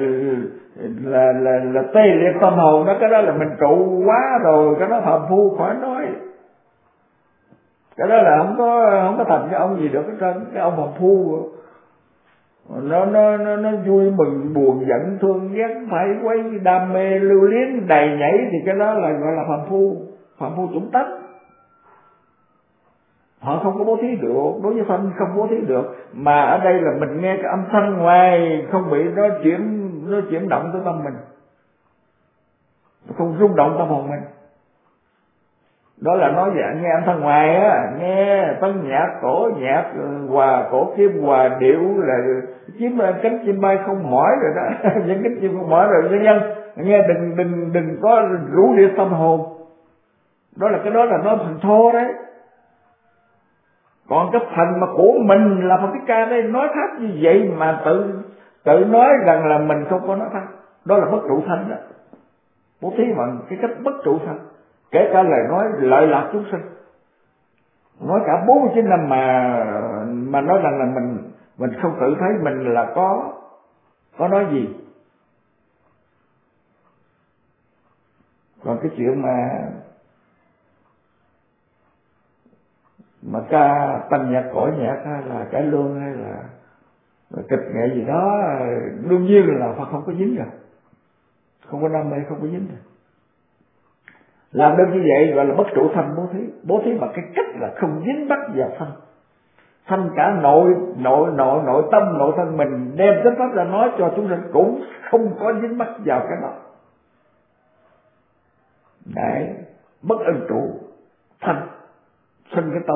là tê liệt tâm hồn đó, cái đó là mình trụ quá rồi, cái đó phàm phu khỏi nói. Cái đó là không có thành cái ông gì được hết trơn, cái ông phàm phu. Nó vui mừng buồn giận thương ghét phải quấy đam mê lưu luyến đầy nhảy, thì cái đó là gọi là phàm phu chủng tánh. Họ không có bố thí được, đối với thanh không bố thí được. Mà ở đây là mình nghe cái âm thanh ngoài, không bị nó chuyển động tới tâm mình. không rung động tâm hồn mình. Đó là nói về nghe âm thanh ngoài á, nghe tân nhạc, cổ nhạc, hòa cổ kim, hòa điệu là chiếm cánh chim bay không mỏi rồi đó. Những cánh chim không mỏi rồi nhân nghe, đừng có rủ đi tâm hồn. Đó là cái đó là nói phần thô đấy. Còn cái phần mà của mình là Phật Thích Ca đây nói pháp như vậy mà tự nói rằng là mình không có nói pháp, đó là bất trụ thanh đó. Bố thí mà cái cách bất trụ thanh, kể cả lời nói lợi lạc chúng sinh, nói cả 49 năm mà nói rằng là mình không tự thấy mình là có nói gì. Còn cái chuyện mà ca tăng nhạc, cổ nhạc hay là cải lương hay là kịch nghệ gì đó, đương nhiên là Phật không có dính rồi, không có đam mê, không có dính rồi. Làm được như vậy gọi là bất trụ thanh bố thí. Bố thí bằng cái cách là không dính mắc vào thanh cả nội tâm, nội thân mình, đem chánh pháp ra nói cho chúng sinh cũng không có dính mắc vào cái đó. Đấy, bất ân trụ thanh, sinh cái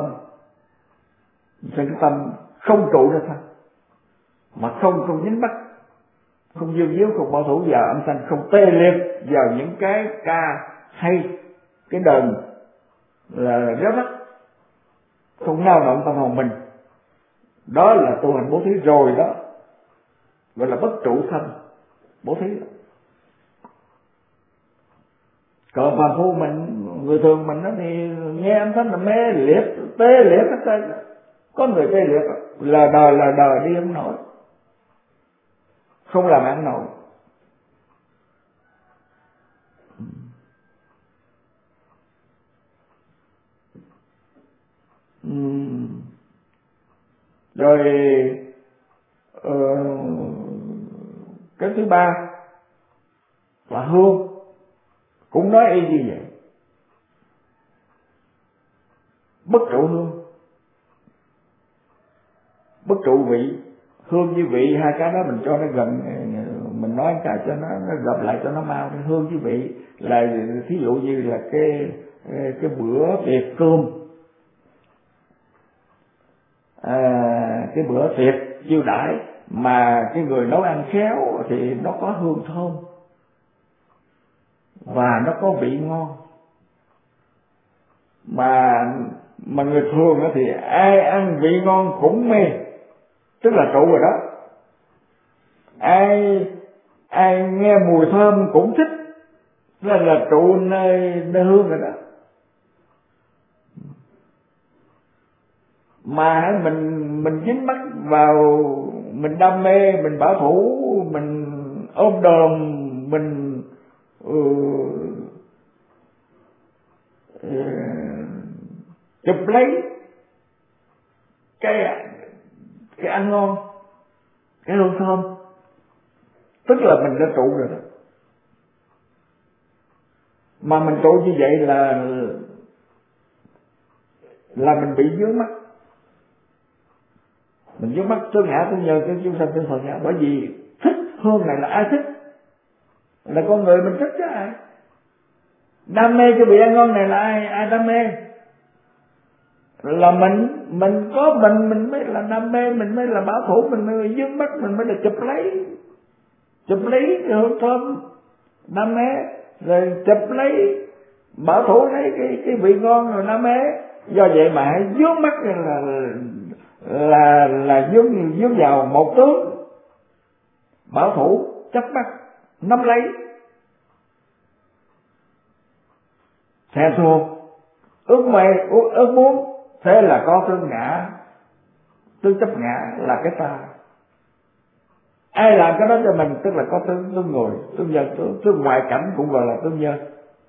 tâm không trụ ra thanh, mà không dính mắc, không dương díu, không bảo thủ vào âm thanh, không tê liệt vào những cái ca hay cái đờn là réo rắt, không nao động tâm hồn mình. Đó là tu hành bố thí rồi đó, gọi là bất trụ thanh bố thí đó. Còn phàm phu mình, người thường mình đó thì nghe âm thanh là mê liệt, tê liệt hết trơn. Có người tê liệt là đời đi không nổi, không làm ăn nổi. Rồi cái thứ ba là hương, cũng nói y như vậy, bất trụ hương, bất trụ vị. Hương với vị hai cái đó mình cho nó gần, mình nói cái cho nó gặp lại cho nó mau. Hương với vị là thí dụ như là cái bữa tiệc cơm, cái bữa tiệc chiêu đãi mà cái người nấu ăn khéo thì nó có hương thơm và nó có vị ngon. Mà người thường thì ai ăn vị ngon cũng mê, tức là trụ rồi đó. Ai nghe mùi thơm cũng thích, là trụ nơi hương rồi đó. Mà mình dính mắc vào, mình đam mê, mình bảo thủ, mình ôm đồm, mình chụp lấy cái ăn ngon, cái hương thơm, tức là mình đã trụ rồi đó. Mà mình trụ như vậy là mình bị vướng mắc. Mình vướng mắc tương ngã tương nhờ cái chúng sanh tương phần ngã. Bởi vì thích hương này là ai thích? Là con người mình thích chứ ai. Đam mê cái vị ăn ngon này là ai đam mê? Là mình có mình mới là đam mê, mình mới là bảo thủ, mình mới là vướng mắc, mình mới là chụp lấy cái hương thơm đam mê, rồi chụp lấy bảo thủ lấy cái vị ngon rồi đam mê. Do vậy mà hãy vướng mắc là vướng vào một tướng, bảo thủ chấp mắc nắm lấy, thèm thuồng, ước muốn. Thế là có tương ngã, tương chấp ngã là cái ta. Ai làm cái đó cho mình tức là có tương ngồi, tương nhân, tương ngoại cảnh cũng gọi là tương nhân.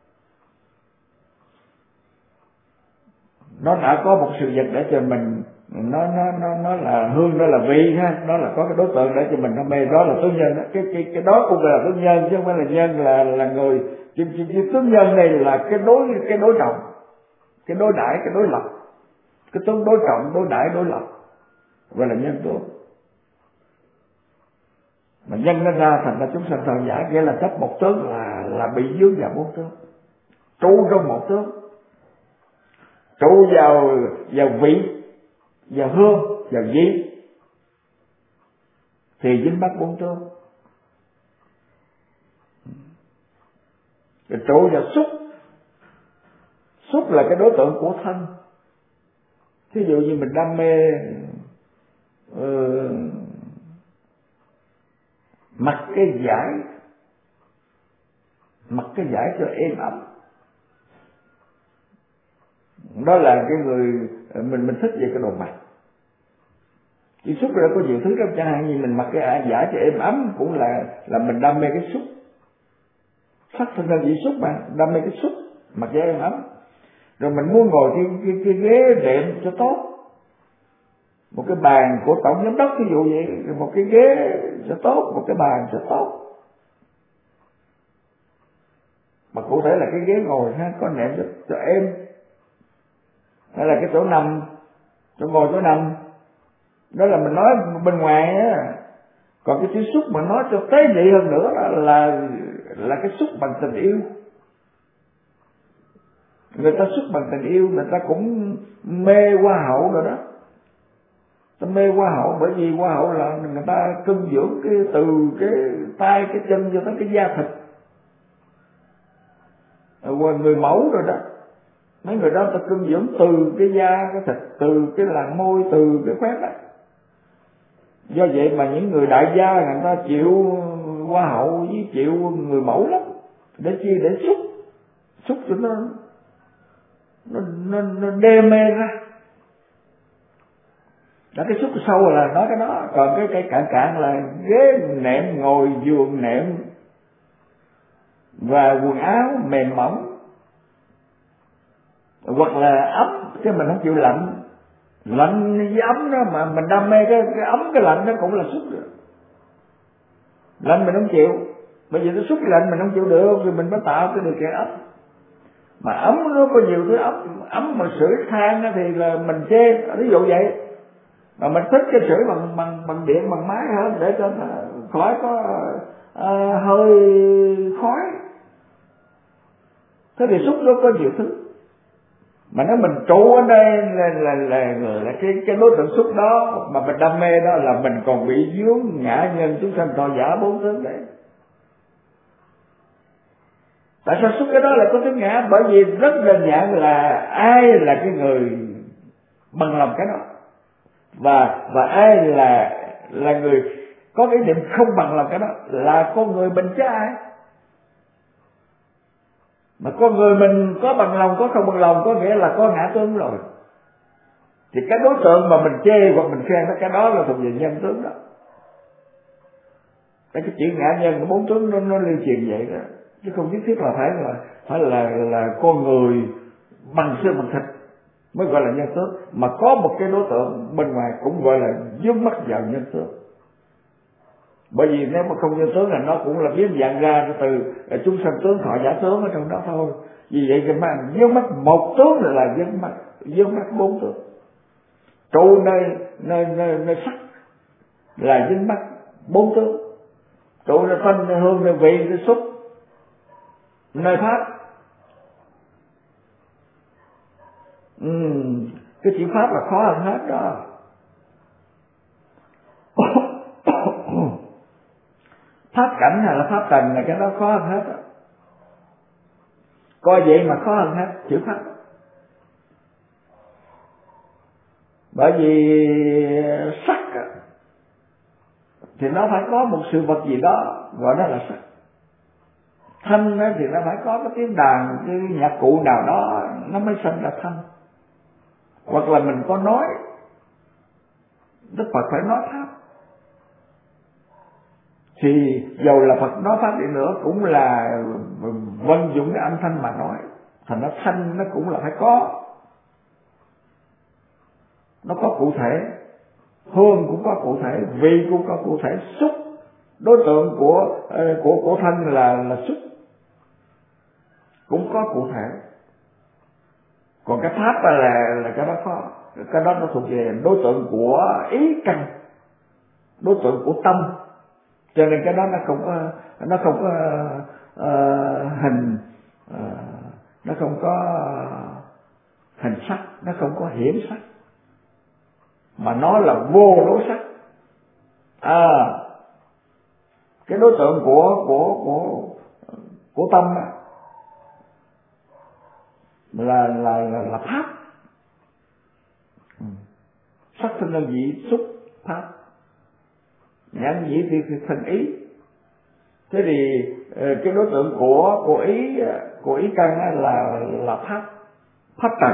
Nó đã có một sự vật để cho mình, nó là hương, đó là vị ha, nó là có cái đối tượng để cho mình đam mê, đó là tướng nhân đó. Cái đó cũng là tướng nhân chứ không phải là nhân là người. Tướng nhân này là cái đối trọng, cái đối đãi, cái đối lập, cái tướng đối trọng, đối đãi, đối lập, gọi là nhân tướng. mà nhân nó ra thành ra chúng sanh thọ giả, nghĩa là chấp một tướng là bị dướng vào bốn tướng, trụ trong một tướng, trụ vào vị, vào hương, vào vị thì dính mắc bốn tướng. Rồi trụ vào xúc, xúc là cái đối tượng của thân. Thí dụ như mình đam mê mặc cái vải cho êm ấm, đó là cái người mình thích về cái đồ mặc. Cái xúc là có nhiều thứ lắm, chẳng hạn như mình mặc cái vải cho êm ấm cũng là mình đam mê cái xúc. Sắc thân là vị xúc mà, đam mê cái xúc, mặc vải êm ấm. Rồi mình muốn ngồi cái ghế đệm cho tốt, một cái bàn của tổng giám đốc ví dụ vậy, một cái ghế cho tốt, một cái bàn cho tốt, mà cụ thể là cái ghế ngồi ha, có nệm cho êm, hay là cái chỗ nằm, chỗ ngồi chỗ nằm, đó là mình nói bên ngoài á. Còn cái chữ xúc mà nói cho tế nhị hơn nữa là cái xúc bằng tình yêu. Người ta xúc bằng tình yêu, người ta cũng mê hoa hậu rồi đó. Ta mê hoa hậu bởi vì hoa hậu là người ta cưng dưỡng từ cái tay cái chân cho tới cái da thịt. Người mẫu rồi đó, mấy người đó ta cưng dưỡng từ cái da cái thịt, từ cái làn môi, từ cái khóe đó. Do vậy mà những người đại gia người ta chịu hoa hậu với chịu người mẫu lắm. Để chi? Để xúc cho nó đê mê ra. Đó, cái xúc sâu là nói cái đó. Còn cái cạn là ghế nệm, ngồi giường nệm và quần áo mềm mỏng, hoặc là ấm, chứ mình không chịu lạnh với ấm đó, mà mình đam mê cái ấm cái lạnh đó cũng là xúc được. Lạnh mình không chịu, bởi vì nó xúc cái lạnh mình không chịu được, thì mình mới tạo cái điều kiện ấm. Mà ấm nó có nhiều thứ ấm mà sưởi than thì là mình chê, ví dụ vậy. Mà mình thích cái sưởi bằng điện, bằng máy hơn, để cho nó khỏi có hơi khói. Thế thì xúc nó có nhiều thứ. Mà nếu mình trụ ở đây là cái đối tượng xúc đó mà mình đam mê đó, là mình còn bị vướng ngã nhân chúng sanh thọ giả bốn tướng đấy. Tại sao xúc cái đó là có tướng ngã? Bởi vì rất đơn giản là ai là cái người bằng lòng cái đó, và ai là người có cái niệm không bằng lòng cái đó, là con người mình chứ ai. Mà con người mình có bằng lòng có không bằng lòng có nghĩa là có ngã tướng rồi. Thì cái đối tượng mà mình chê hoặc mình khen đó, cái đó là thuộc về nhân tướng đó. Cái chữ ngã nhân của bốn tướng nó lưu truyền vậy đó, chứ không nhất thiết là phải là con người bằng xương bằng thịt mới gọi là nhân tướng. Mà có một cái đối tượng bên ngoài cũng gọi là vướng mắc vào nhân tướng. Bởi vì nếu mà không nhân tướng là nó cũng là biến dạng ra từ chúng sanh tướng, thọ giả tướng ở trong đó thôi. Vì vậy mà vướng mắc một tướng là vướng mắc bốn tướng. Trụ nơi sắc là vướng mắc bốn tướng. Trụ nơi phân, nơi hương, nơi vị, nơi xúc, nơi pháp. Cái chữ pháp là khó hơn hết đó. Pháp cảnh hay là pháp tầng là cái đó khó hơn hết đó. Coi vậy mà khó hơn hết chữ pháp. Bởi vì sắc thì nó phải có một sự vật gì đó gọi đó là sắc. Thanh thì nó phải có cái tiếng đàn, cái nhạc cụ nào đó nó mới sinh ra thanh. Hoặc là mình có nói, Đức Phật phải nói pháp. Thì dầu là Phật nói pháp đi nữa cũng là vận dụng cái âm thanh mà nói. Thành nó thanh nó cũng là phải có. Nó có cụ thể. Hương cũng có cụ thể, vị cũng có cụ thể, xúc. Đối tượng của thân là xúc. Cũng có cụ thể. Còn cái pháp là cái đó có. Cái đó nó thuộc về đối tượng của ý căn, đối tượng của tâm. Cho nên cái đó nó không có hình, nó không có hình sắc, nó không có hiển sắc, mà nó là vô đối sắc. Cái đối tượng của tâm là pháp. Sắc thân là vị xúc pháp, nhãn nhĩ thì thân ý. Thế thì cái đối tượng của ý căn là pháp trần.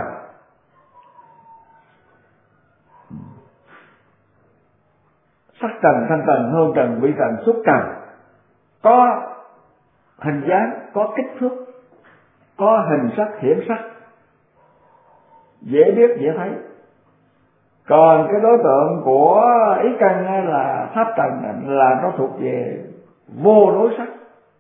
Sắc trần, thân trần, hương trần, vị trần, xúc trần, có hình dáng, có kích thước, có hình sắc, hiển sắc, dễ biết dễ thấy. Còn cái đối tượng của ý căn là pháp trần là nó thuộc về vô đối sắc,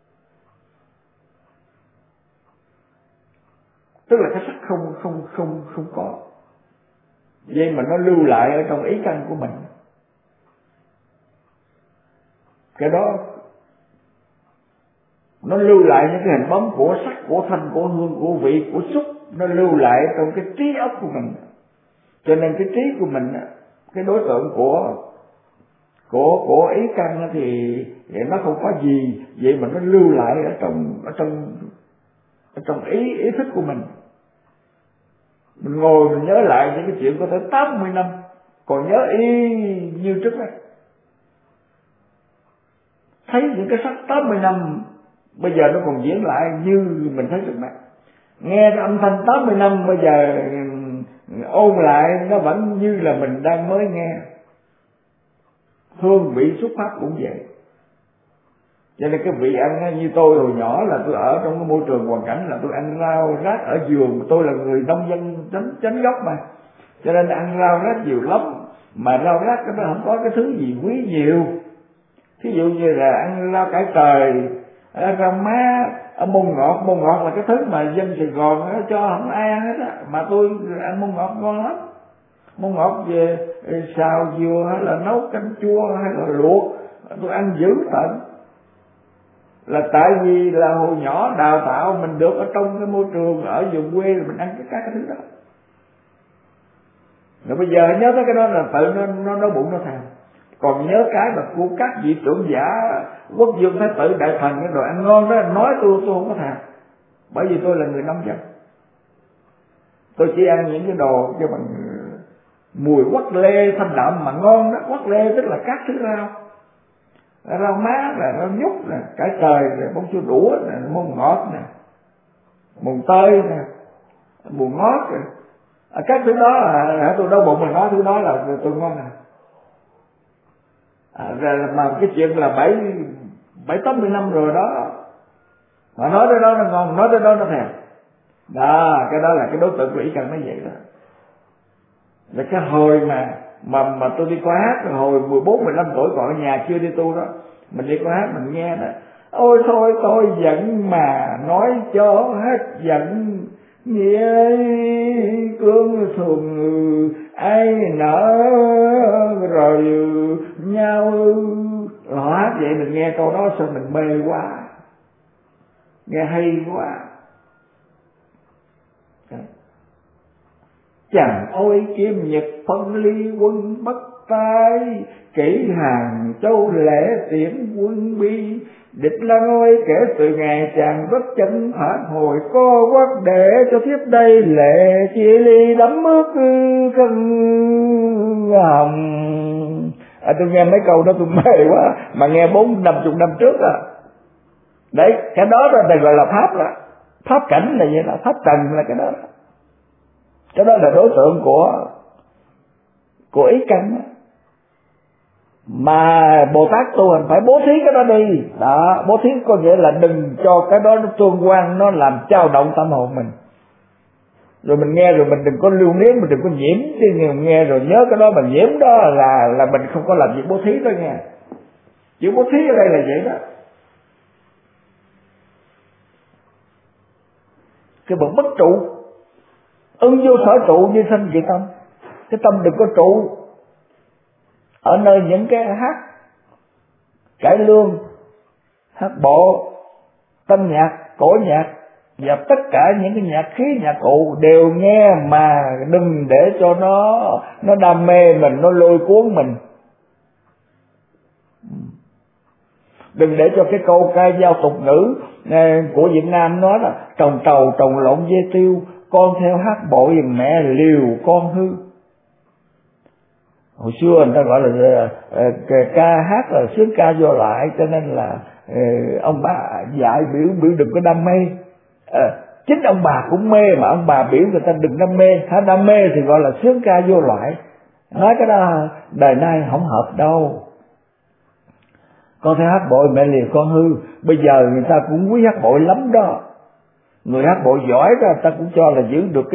tức là cái sắc không có, vậy mà nó lưu lại ở trong ý căn của mình. Cái đó nó lưu lại những cái hình bóng của sắc, của thanh, của hương, của vị, của xúc, nó lưu lại trong cái trí óc của mình. Cho nên cái trí của mình, cái đối tượng của ý căn thì nó không có gì, vậy mà nó lưu lại ở trong ý thức của mình. Mình ngồi mình nhớ lại những cái chuyện có tới 80 năm còn nhớ y như trước đây. Thấy những cái sắc 80 năm bây giờ nó còn diễn lại như mình thấy trước mắt. Nghe cái âm thanh 80 năm bây giờ ôn lại nó vẫn như là mình đang mới nghe. Hương vị xúc pháp cũng vậy. Cho nên cái vị ăn như tôi hồi nhỏ là tôi ở trong cái môi trường hoàn cảnh là tôi ăn rau rác ở vườn. Tôi là người nông dân chánh gốc mà, cho nên ăn rau rác nhiều lắm. Mà rau rác nó không có cái thứ gì quý nhiều. Thí dụ như là ăn rau cải trời, rau má, môn ngọt là cái thứ mà dân Sài Gòn nó cho không ai ăn hết á. Mà tôi ăn môn ngọt ngon lắm. Môn ngọt về xào dừa hay là nấu canh chua hay là luộc, tôi ăn dữ tận. Là tại vì là hồi nhỏ đào tạo mình được ở trong cái môi trường ở vùng quê mình ăn các cái thứ đó. Rồi bây giờ nhớ tới cái đó là tự nó bụng nó thèm. Còn nhớ cái mà của các vị trưởng giả quốc vương thái tử đại thần cái đồ ăn ngon đó, nói tôi không có thèm. Bởi vì tôi là người nông dân, tôi chỉ ăn những cái đồ cho bằng mùi quất lê thanh đậm mà ngon đó. Quất lê tức là các thứ rau má, là rau nhút nè, cải trời, bông chua đũa nè, môn ngọt nè, mùng tơi nè, mùng ngót nè. Các thứ đó là tôi đau bụng mà nói thứ đó là tôi ngon nè. Mà cái chuyện là 7-80 năm rồi đó, mà nói tới đó nó ngon, nói tới đó nó thèm đó. Cái đó là cái đối tượng của ý căn nó vậy đó. Là cái hồi mà tôi đi qua hát hồi 14-15 tuổi còn ở nhà chưa đi tu đó, mình đi qua hát mình nghe đó, ôi thôi tôi giận mà nói cho hết giận, nghĩa cương thường ai nỡ rồi nhau. Họ hát vậy mình nghe câu đó sao mình mê quá, nghe hay quá. Chẳng ôi kim nhật phân ly quân bất tay, kỷ hàng châu lễ tiễn quân bi. Địch là ngôi kể từ ngày chàng bất chân phản hồi co quắc, để cho tiếp đây lệ chia ly đắm ước cân hồng. Tôi nghe mấy câu đó tôi mê quá, mà nghe 40-50 năm trước à. Đấy, cái đó là gọi là pháp đó. Pháp cảnh là vậy đó, pháp trần là cái đó đó. Cái đó là đối tượng của ý căn đó. Mà Bồ Tát tu hành phải bố thí cái đó đi đó. Bố thí có nghĩa là đừng cho cái đó nó tương quan, nó làm dao động tâm hồn mình. Rồi mình nghe rồi mình đừng có lưu luyến, mình đừng có nhiễm. Chứ nghe rồi nhớ cái đó mà nhiễm đó là mình không có làm việc bố thí đó nghe. Chữ bố thí ở đây là vậy đó. Cái bậc bất trụ, ưng vô sở trụ như sanh dị tâm. Cái tâm đừng có trụ ở nơi những cái hát cải lương, hát bộ, tân nhạc, cổ nhạc và tất cả những cái nhạc khí, nhạc cụ đều nghe, mà đừng để cho nó đam mê mình, nó lôi cuốn mình. Đừng để cho cái câu ca dao tục ngữ của Việt Nam nói là trồng trầu trồng lộn dê tiêu, con theo hát bội mẹ liều con hư. Hồi xưa người ta gọi là ca hát là sướng ca vô lại, cho nên là ông bà dạy biểu đừng có đam mê. Chính ông bà cũng mê mà ông bà biểu người ta đừng đam mê. Hả, đam mê thì gọi là sướng ca vô loại. Nói cái đó đời nay không hợp đâu. Con theo hát bội mẹ liều con hư. Bây giờ người ta cũng quý hát bội lắm đó. Người hát bội giỏi đó, ta cũng cho là giữ được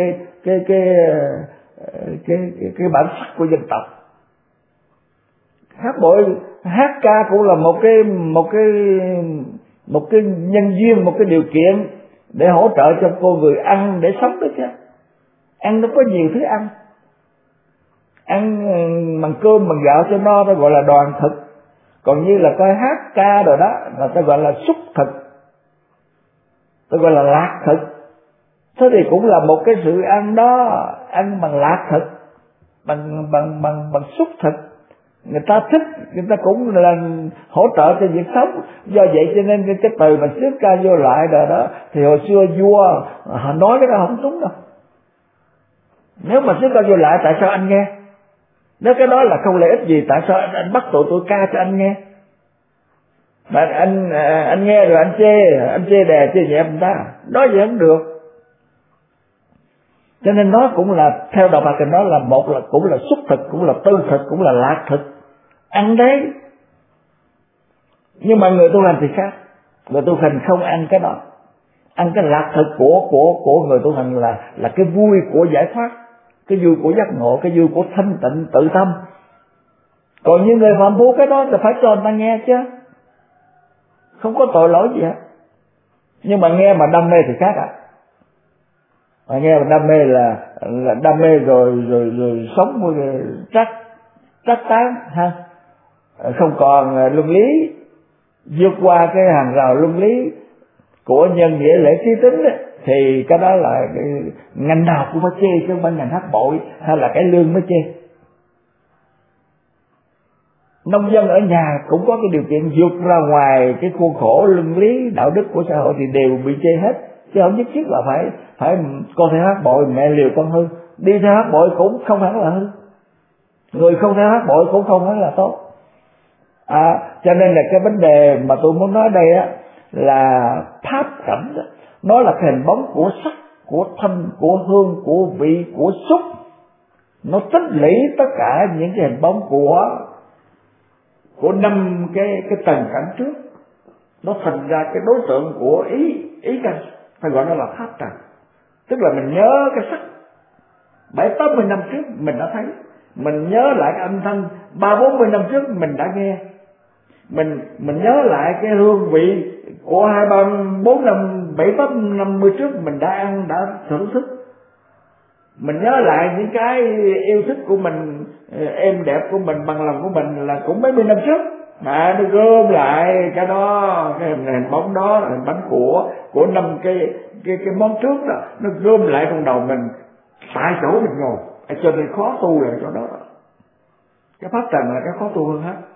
cái bản sắc của dân tộc. Hát bội, hát ca cũng là một cái nhân duyên, một cái điều kiện để hỗ trợ cho cô người ăn để sống đó chứ. Ăn nó có nhiều thứ ăn bằng cơm bằng gạo cho no, ta gọi là đoàn thực. Còn như là coi hát ca rồi đó là ta gọi là xúc thực, ta gọi là lạc thực. Thế thì cũng là một cái sự ăn đó, ăn bằng lạc thực, bằng xúc thực. Người ta thích, người ta cũng là hỗ trợ cho việc sống. Do vậy cho nên cái từ mà sướng ca vô lại rồi đó, thì hồi xưa vua họ nói cái đó không đúng đâu. Nếu mà sướng ca vô lại tại sao anh nghe? Nếu cái đó là không lợi ích gì, tại sao anh bắt tụi tôi ca cho anh nghe? Mà anh nghe rồi anh chê đè chê nhẹ người ta, nói vậy không được. Cho nên nó cũng là, theo đạo Phật thì nó là một là cũng là xúc thực, cũng là tư thực, cũng là lạc thực. Ăn đấy. Nhưng mà người tu hành thì khác. Người tu hành không ăn cái đó. Ăn cái lạc thực của người tu hành là cái vui của giải thoát, cái vui của giác ngộ, cái vui của thanh tịnh tự tâm. Còn như người phạm phu cái đó thì phải cho người ta nghe chứ, không có tội lỗi gì hết. Nhưng mà nghe mà đam mê thì khác ạ. Mà nghe mà đam mê là đam mê rồi sống trắc tán ha, không còn luân lý, vượt qua cái hàng rào luân lý của nhân nghĩa lễ trí tính ấy, thì cái đó là ngành nào cũng phải chê, chứ không phải ngành hát bội hay là cái lương mới chê. Nông dân ở nhà cũng có cái điều kiện vượt ra ngoài cái khuôn khổ luân lý đạo đức của xã hội thì đều bị chê hết, chứ không nhất thiết là phải con theo hát bội mẹ liều con hư. Đi theo hát bội cũng không hẳn là hư, người không theo hát bội cũng không hẳn là tốt. Cho nên là cái vấn đề mà tôi muốn nói đây á là pháp cảnh đó. Nó là cái hình bóng của sắc, của thanh, của hương, của vị, của xúc. Nó tích lũy tất cả những cái hình bóng của năm cái tầng cảnh trước. Nó thành ra cái đối tượng của ý cảnh, phải gọi nó là pháp trần. Tức là mình nhớ cái sắc 70-80 năm trước mình đã thấy, mình nhớ lại cái âm thanh 30-40 năm trước mình đã nghe, mình nhớ lại cái hương vị của 2-3-4 năm 7-8 năm trước mình đã ăn, đã thưởng thức. Mình nhớ lại những cái yêu thích của mình, êm đẹp của mình, bằng lòng của mình là cũng mấy mươi năm trước, mà nó gom lại cái đó, cái hình bóng đó, hình bánh của năm cái món trước đó, nó gom lại trong đầu mình tại chỗ mình ngồi, cho nên khó tu là chỗ đó. Cái pháp trần là cái khó tu hơn hết.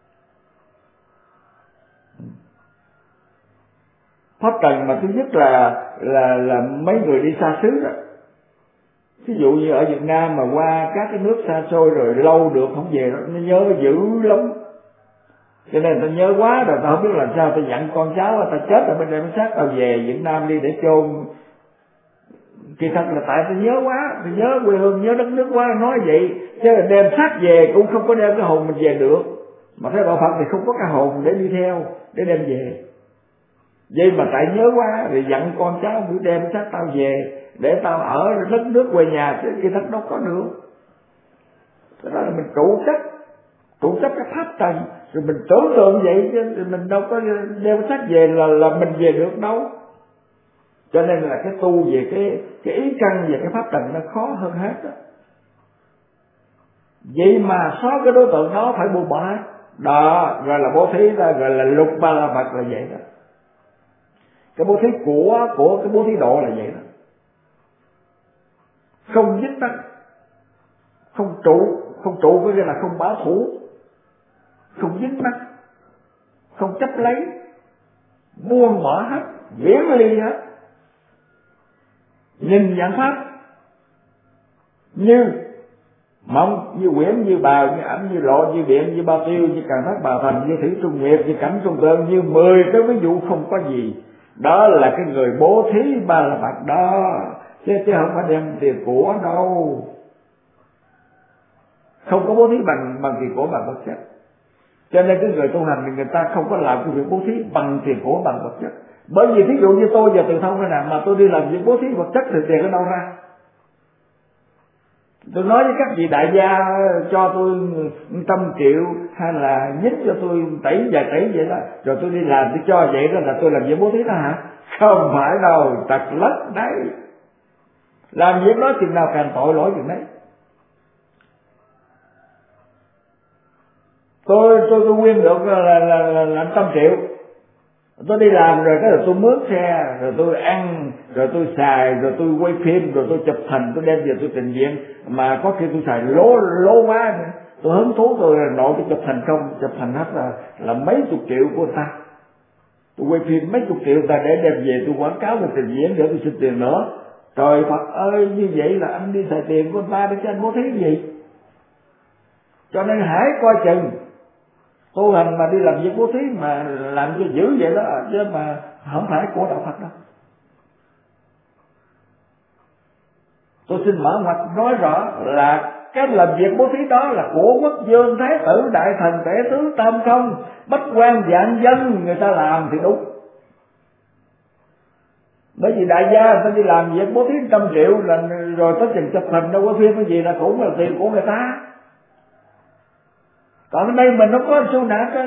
Pháp trần mà thứ nhất là mấy người đi xa xứ đó. Ví dụ như ở Việt Nam mà qua các cái nước xa xôi rồi lâu được không về đó, nó nhớ dữ lắm. Cho nên ta nhớ quá rồi, ta không biết làm sao ta dặn con cháu ta chết rồi bên đây mới xác tao về Việt Nam đi để chôn. Kỳ thật là tại ta nhớ quá, ta nhớ quê hương, nhớ đất nước quá, nói vậy. Chứ là đem xác về cũng không có đem cái hồn mình về được. Mà theo đạo Phật thì không có cái hồn để đi theo, để đem về. Vậy mà tại nhớ quá rồi dặn con cháu phải đem xác tao về để tao ở đất nước quê nhà, chứ kỳ thật đâu có được. Thế đó là mình trụ chấp cái pháp trần, rồi mình tưởng tượng vậy chứ mình đâu có đem xác về là mình về được đâu. Cho nên là cái tu về cái ý căn về cái pháp trần nó khó hơn hết đó. Vậy mà 6 cái đối tượng đó phải buông bỏ hết, đó gọi là bố thí, đó gọi là lục ba la mật là vậy đó. Cái bố thí của cái bố thí độ là vậy đó, không dính mắc, không trụ có nghĩa là không bảo thủ, không dính mắc, không chấp lấy, buông bỏ hết, viễn ly hết, nhìn nhận pháp như mộng, như quyển, như bào, như ảnh, như lộ, như điện, như bao tiêu, như càng thác bà thành, như thủy trung nguyệt, như cảnh trung tương, như 10 cái ví dụ không có gì. Đó là cái người bố thí ba la mật đó, chứ không phải đem tiền của đâu. Không có bố thí bằng tiền của bằng vật chất. Cho nên cái người tu hành thì người ta không có làm cái việc bố thí bằng tiền của bằng vật chất. Bởi vì thí dụ như tôi giờ từ thông ra nào mà tôi đi làm việc bố thí vật chất thì tiền ở đâu ra? Tôi nói với các vị đại gia cho tôi 100 triệu hay là nhích cho tôi tẩy vậy đó, rồi tôi đi làm tôi cho vậy đó là tôi làm việc bố thí đó hả? Không phải đâu, tật lất đấy. Làm việc đó chừng nào càng tội lỗi chừng đấy. Tôi quyên được là 100 triệu. Tôi đi làm rồi cái là tôi mướn xe, rồi tôi ăn, rồi tôi xài, rồi tôi quay phim, rồi tôi chụp hình, tôi đem về tôi trình diễn. Mà có khi tôi xài lố quá nữa. Tôi hứng thú tôi nội tôi chụp hình không, chụp hình hết là mấy chục triệu của người ta. Tôi quay phim mấy chục triệu người ta để đem về tôi quảng cáo, tôi trình diễn để tôi xin tiền nữa. Trời Phật ơi, như vậy là anh đi xài tiền của người ta để cho anh bố thí gì? Cho nên hãy coi chừng. Tu hành mà đi làm việc bố thí mà làm cho dữ vậy đó, chứ mà không phải của đạo Phật đâu. Tôi xin mở ngoặt nói rõ là cái làm việc bố thí đó là của quốc vương, thái tử, đại thần, tể tướng, tam công, bách quan, vạn dân người ta làm thì đúng. Bởi vì đại gia người ta đi làm việc bố thí 100 triệu là rồi tới chừng chụp hình đâu có phim cái gì là cũng là tiền của người ta. Còn ở đây mình không có xu nào hết.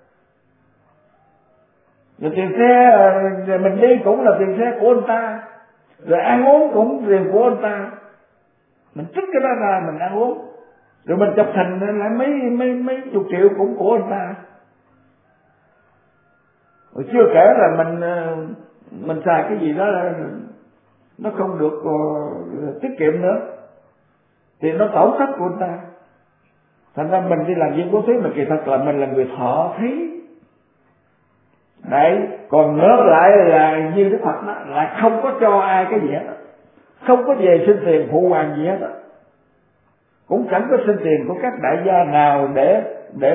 Rồi tiền xe rồi mình đi cũng là tiền xe của anh ta, rồi ăn uống cũng tiền của anh ta, mình trích cái đó ra mình ăn uống, rồi mình chụp hình lại mấy chục triệu cũng của anh ta. Rồi chưa kể là mình xài cái gì đó nó không được tiết kiệm nữa thì nó tổn thất của anh ta. Thành ra mình đi làm việc bố thí mà kỳ thật là mình là người thọ thí. Đấy, còn ngược lại là như Đức Phật đó là không có cho ai cái gì hết, không có về xin tiền phụ hoàng gì hết, cũng chẳng có xin tiền của các đại gia nào để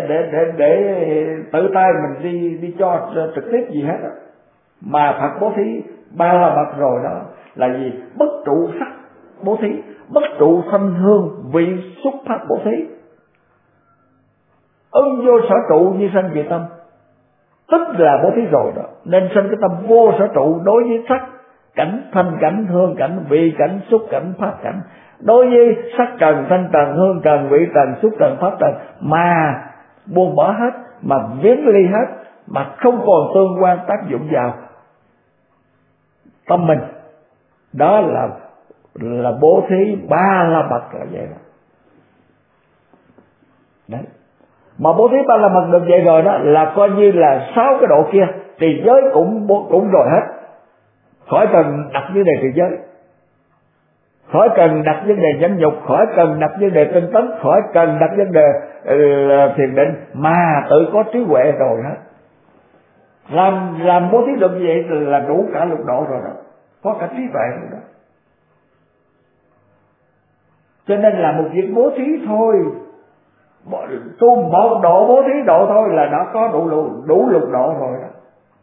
tự tay mình đi cho trực tiếp gì hết. Mà Phật bố thí ba la mật rồi đó là gì? Bất trụ sắc bố thí, bất trụ thanh hương vị xúc pháp bố thí, ưng vô sở trụ như sanh về tâm, tức là bố thí rồi đó. Nên sanh cái tâm vô sở trụ đối với sắc cảnh, thanh cảnh, hương cảnh, vị cảnh, xúc cảnh, pháp cảnh. Đối với sắc trần, thanh trần, hương trần, vị trần, xúc trần, pháp trần mà buông bỏ hết, mà viễn ly hết, mà không còn tương quan tác dụng vào tâm mình. Đó là bố thí ba la mật là vậy đó. Đấy. Mà bố thí ba la mật được vậy rồi đó là coi như là 6 cái độ kia trì giới cũng rồi hết, khỏi cần đặt vấn đề trì giới, khỏi cần đặt vấn đề nhẫn nhục, khỏi cần đặt vấn đề tinh tấn, khỏi cần đặt vấn đề thiền định, mà tự có trí huệ rồi hết. Làm bố thí được như vậy là đủ cả lục độ rồi đó, có cả trí tuệ rồi đó. Cho nên là một việc bố thí thôi, tu một độ bố thí độ thôi là đã có đủ lục độ rồi đó.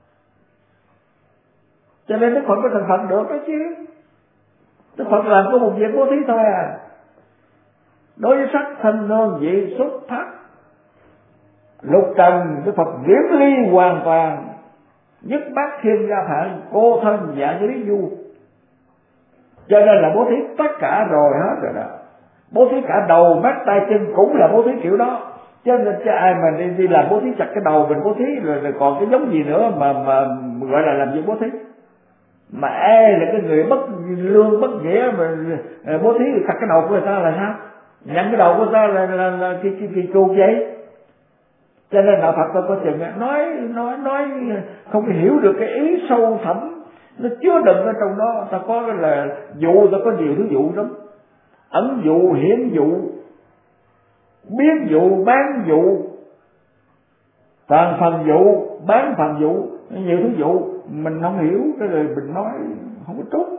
Cho nên Đức Phật có thành Phật được đó chứ. Đức Phật làm có một việc bố thí thôi à. Đối với sắc thanh hương vị xúc pháp lục trần, Đức Phật viễn ly hoàn toàn, nhất bát thiên gia phạn, cô thân dạng lý du. Cho nên là bố thí tất cả rồi hết rồi đó. Bố thí cả đầu mắt tay chân cũng là bố thí kiểu đó. Cho nên cho ai mà đi làm bố thí chặt cái đầu mình bố thí rồi còn cái giống gì nữa mà gọi là làm việc bố thí. Mà ai là cái người bất lương bất nghĩa mà bố thí chặt cái đầu của người ta là sao? Nhận cái đầu của người ta là kỳ cù vậy. Cho nên đạo Phật tôi có chừng nói không hiểu được cái ý sâu thẳm nó chứa đựng ở trong đó. Ta có cái là dụ, ta có nhiều thứ dụ lắm, ẩn dụ, hiển dụ, biến dụ, bán dụ, toàn phần dụ, bán phần dụ, nhiều thứ dụ mình không hiểu, cái rồi mình nói không có tốt.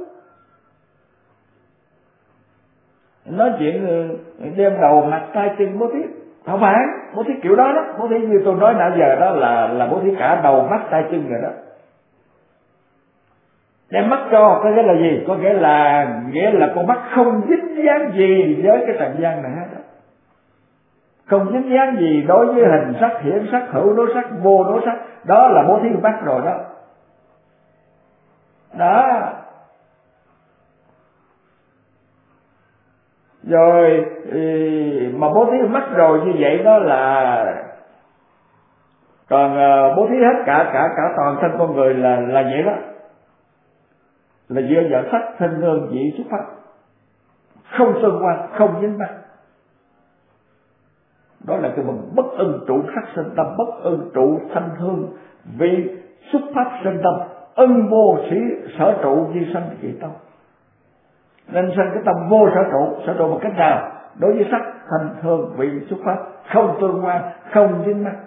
Nói chuyện đem đầu mặt tay chân bố thí, không phải bố thí kiểu đó đó. Bố thí như tôi nói nãy giờ đó là bố thí cả đầu mắt tay chân rồi đó. Đem mắt cho có nghĩa là gì? Có nghĩa là con mắt không dính dáng gì với cái trần gian này hết đó. Không dính dáng gì đối với hình sắc, hiển sắc, hữu đối sắc, vô đối sắc. Đó là bố thí mắt rồi đó. Đó. Rồi mà bố thí mắt rồi như vậy đó là còn bố thí hết cả toàn thân con người là vậy đó. Là dựa vào sắc thân hương vị xuất phát, không tương quan, không dính mắc. Đó là cái bằng bất ưng trụ khắc sinh tâm, bất ưng trụ thanh hương vị xuất phát sinh tâm, ưng vô sĩ sở trụ di sanh kỳ tâm. Nên sanh cái tâm vô sở trụ bằng cách nào? Đối với sắc thanh hương vị xuất phát, không tương quan, không dính mắc.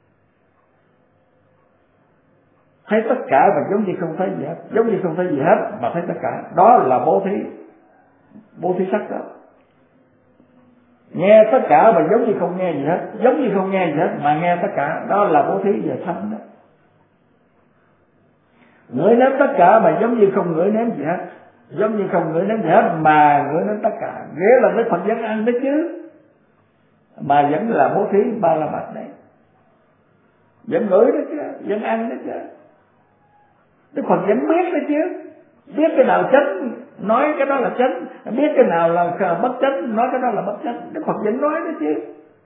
Thấy tất cả mà giống như không thấy gì hết, giống như không thấy gì hết mà thấy tất cả. Đó là bố thí sắc đó. Nghe tất cả mà giống như không nghe gì hết, giống như không nghe gì hết mà nghe tất cả. Đó là bố thí về thanh đó. Ngửi nếm tất cả mà giống như không ngửi nếm gì hết, giống như không ngửi nếm gì hết mà ngửi nếm tất cả. Nghĩa là Đức Phật vẫn ăn đấy chứ, mà vẫn là bố thí ba la mật đấy. Vẫn ngửi đó chứ, vẫn ăn đó chứ. Đức Phật vẫn biết đó chứ, biết cái nào chánh nói cái đó là chánh, biết cái nào là bất chánh nói cái đó là bất chánh. Đức Phật vẫn nói đó chứ.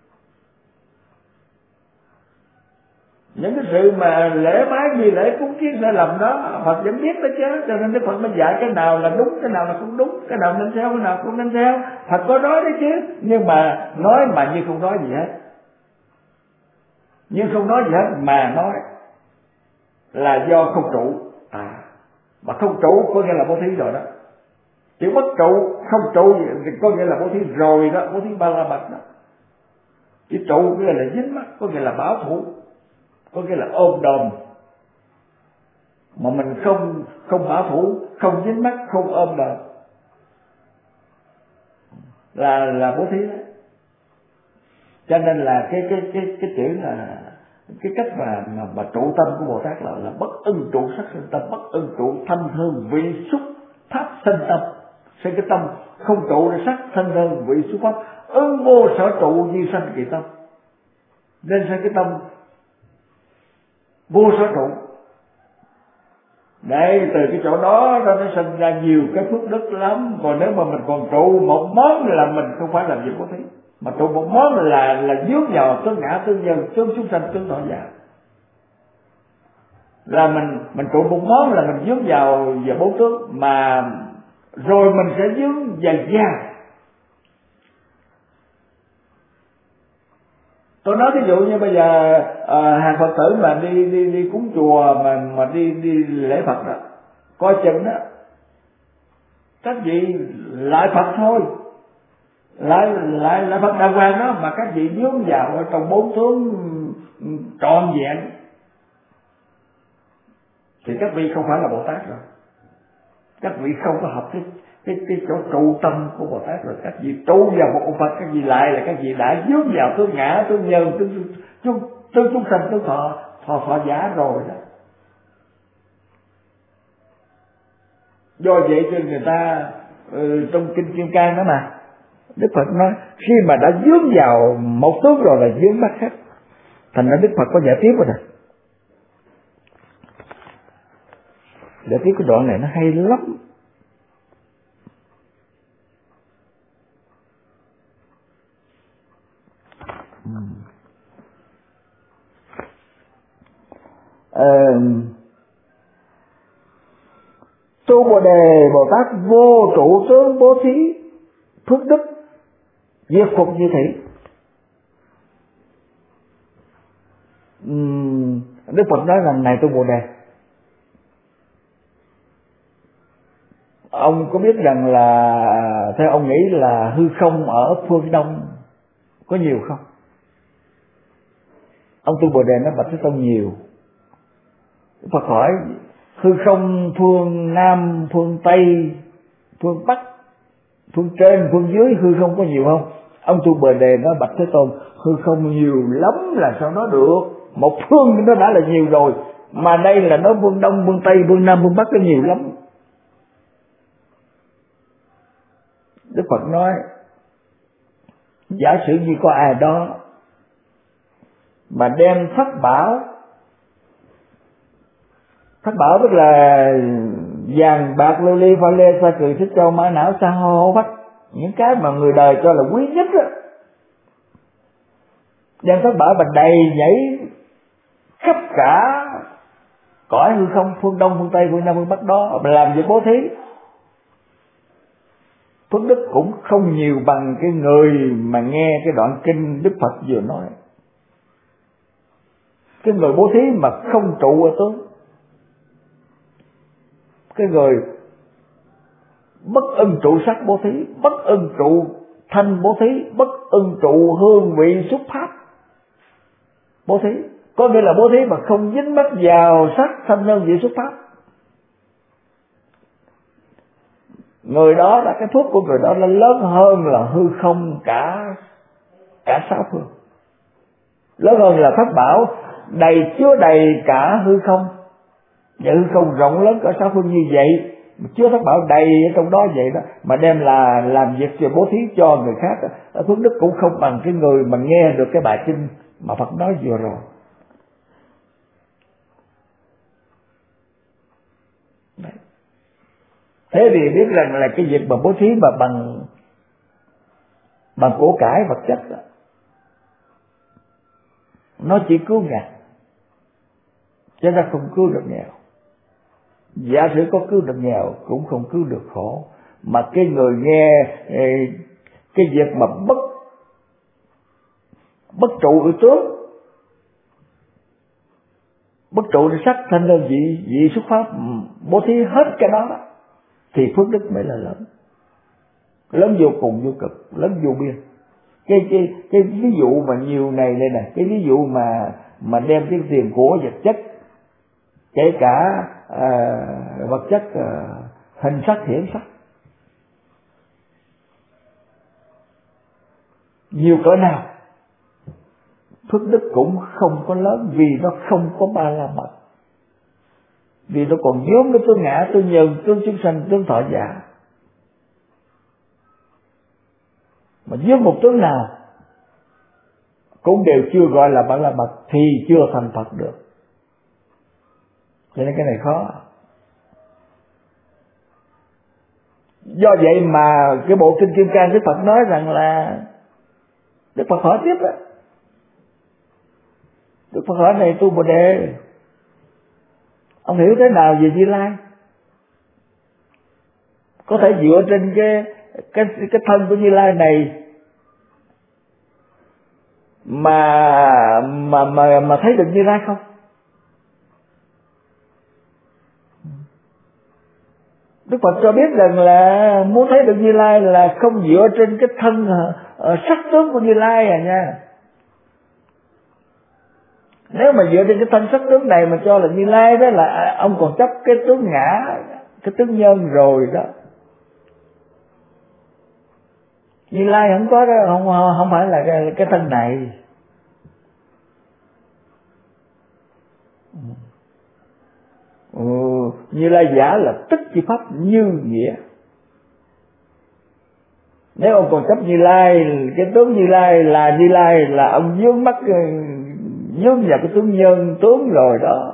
Những cái sự mà lễ bái nghi lễ cúng kiến sai lầm đó Phật vẫn biết đó chứ. Cho nên Đức Phật mới dạy cái nào là đúng, cái nào là không đúng, cái nào nên theo, cái nào không nên theo. Phật có nói đó chứ, nhưng mà nói mà như không nói gì hết, nhưng không nói gì hết mà nói là do không trụ. Mà không trụ có nghĩa là bố thí rồi đó. Chữ bất trụ, không trụ thì có nghĩa là bố thí rồi đó, bố thí ba la mật đó. Chữ trụ có nghĩa là dính mắc, có nghĩa là bảo thủ, có nghĩa là ôm đồm. Mà mình không bảo thủ, không dính mắc, không ôm đồm là bố thí đó. Cho nên là cái chữ là cái cách mà trụ tâm của Bồ Tát là bất ưng trụ sắc sinh tâm, bất ưng trụ thanh hương vị xúc pháp sinh tâm. Sinh cái tâm không trụ để sắc thanh hương vị xúc pháp, ưng vô sở trụ di sanh kỳ tâm. Nên sinh cái tâm vô sở trụ. Đây, từ cái chỗ đó nó sinh ra nhiều cái phước đức lắm. Còn nếu mà mình còn trụ một món là mình không phải làm gì bố thí. Mà trụ một món là dướng vào tướng ngã, tướng nhân, tướng chúng sanh, tướng thọ giả. Là mình trụ một món là mình dướng vào bốn tướng, mà rồi mình sẽ dướng vào gia. Tôi nói ví dụ như bây giờ hàng Phật tử mà đi cúng chùa mà đi lễ Phật đó, coi chừng đó, các vị lại Phật thôi, lại Phật đàng hoàng đó, mà các vị vướng vào ở trong bốn tướng trọn vẹn thì các vị không phải là Bồ Tát rồi. Các vị không có hợp cái chỗ trụ tâm của Bồ Tát rồi. Các vị trụ vào một ông Phật, các vị lại là các vị đã vướng vào tướng ngã, tướng nhân, tướng chúng sanh, tướng thọ giả rồi đó. Do vậy cho người ta trong kinh Kim Cang đó mà Đức Phật nói khi mà đã vướng vào một tướng rồi là vướng mắc hết. Thành ra Đức Phật có giải tiếp rồi nè. Giải tiếp cái đoạn này nó hay lắm. Tu Bồ Đề Bồ Tát vô trụ tướng bố thí phước đức diệt phục như thị. Đức Phật nói rằng này Tu Bồ Đề, ông có biết rằng là theo ông nghĩ là hư không ở phương Đông có nhiều không? Ông Tu Bồ Đề nói bạch Thế Tôn nhiều. Đức Phật hỏi hư không phương Nam, phương Tây, phương Bắc, phương trên, phương dưới hư không có nhiều không? Ông Tu Bồ Đề nói bạch Thế Tôn, hư không nhiều lắm là sao nói được, một phương nó đã là nhiều rồi, mà đây là nói phương Đông, phương Tây, phương Nam, phương Bắc nó nhiều lắm. Đức Phật nói giả sử như có ai đó mà đem thất bảo tức là vàng bạc lưu ly pha lê sa cừ thích châu mã não sa hô vách, những cái mà người đời cho là quý nhất đó, đem thất bảo mà đầy nhảy khắp cả cõi hư không phương Đông, phương Tây, phương Nam, phương Bắc đó mà làm việc bố thí, phước đức cũng không nhiều bằng cái người mà nghe cái đoạn kinh Đức Phật vừa nói. Cái người bố thí mà không trụ ở tướng, cái người bất ưng trụ sắc bố thí, bất ưng trụ thanh bố thí, bất ưng trụ hương vị xúc pháp bố thí, có nghĩa là bố thí mà không dính mắc vào sắc thanh hương vị xúc pháp, người đó là cái phước của người đó là lớn hơn là hư không cả sáu phương, lớn hơn là thất bảo chứa đầy cả hư không. Và hư không rộng lớn cả sáu phương như vậy, chứa thất bảo đầy ở trong đó vậy đó, mà đem là làm việc cho bố thí cho người khác, phước đức cũng không bằng cái người mà nghe được cái bài kinh mà Phật nói vừa rồi. Đấy. Thế thì biết rằng là cái việc mà bố thí mà bằng của cải vật chất đó, nó chỉ cứu ngặt, chứ nó không cứu được nghèo. Giả sử có cứu được nghèo cũng không cứu được khổ. Mà cái người nghe cái việc mà bất trụ ở tướng, bất trụ để sắc thanh đơn vị xuất pháp, bố thí hết cái đó thì phước đức mới là lớn vô cùng vô cực, lớn vô biên. Cái ví dụ mà nhiều này đây nè, cái ví dụ mà đem cái tiền của vật chất, kể cả vật chất hình sắc hiển sắc, nhiều cỡ nào phước đức cũng không có lớn, vì nó không có ba la mật, vì nó còn vướng cái tướng ngã, tướng nhân, tướng chúng sanh, tướng thọ giả. Mà vướng một tướng nào cũng đều chưa gọi là ba la mật thì chưa thành Phật được. Cho nên cái này khó. Do vậy mà cái bộ kinh Kim Cang Đức Phật nói rằng là, Đức Phật hỏi tiếp đó, Đức Phật hỏi này Tu Bồ Đề, ông hiểu thế nào về Như Lai? Có thể dựa trên cái thân của Như Lai này mà thấy được Như Lai không? Đức Phật cho biết rằng là muốn thấy được Như Lai là không dựa trên cái thân sắc tướng của Như Lai nha. Nếu mà dựa trên cái thân sắc tướng này mà cho là Như Lai đó là ông còn chấp cái tướng ngã, cái tướng nhân rồi đó. Như Lai không có đó, không phải là cái thân này. Như Lai giả là tức chi pháp như nghĩa. Nếu ông còn chấp Như Lai, cái tướng Như Lai là ông vướng mắc, vướng vào cái tướng nhân tướng rồi đó.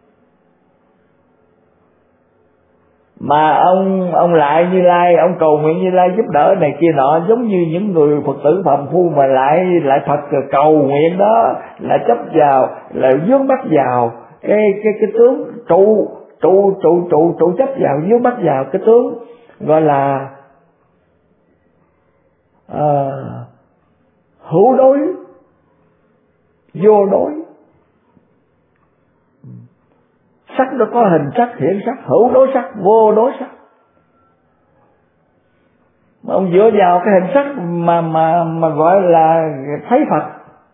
Mà ông lại Như Lai, ông cầu nguyện Như Lai giúp đỡ này kia nọ, giống như những người Phật tử phàm phu mà lại Phật cầu nguyện đó, lại chấp vào, lại vướng mắc vào cái tướng trụ chấp vào, vướng mắc vào cái tướng gọi là hữu đối, vô đối. Sắc nó có hình sắc, hiện sắc, hữu đối sắc, vô đối sắc. Mà ông dựa vào cái hình sắc mà gọi là thấy Phật,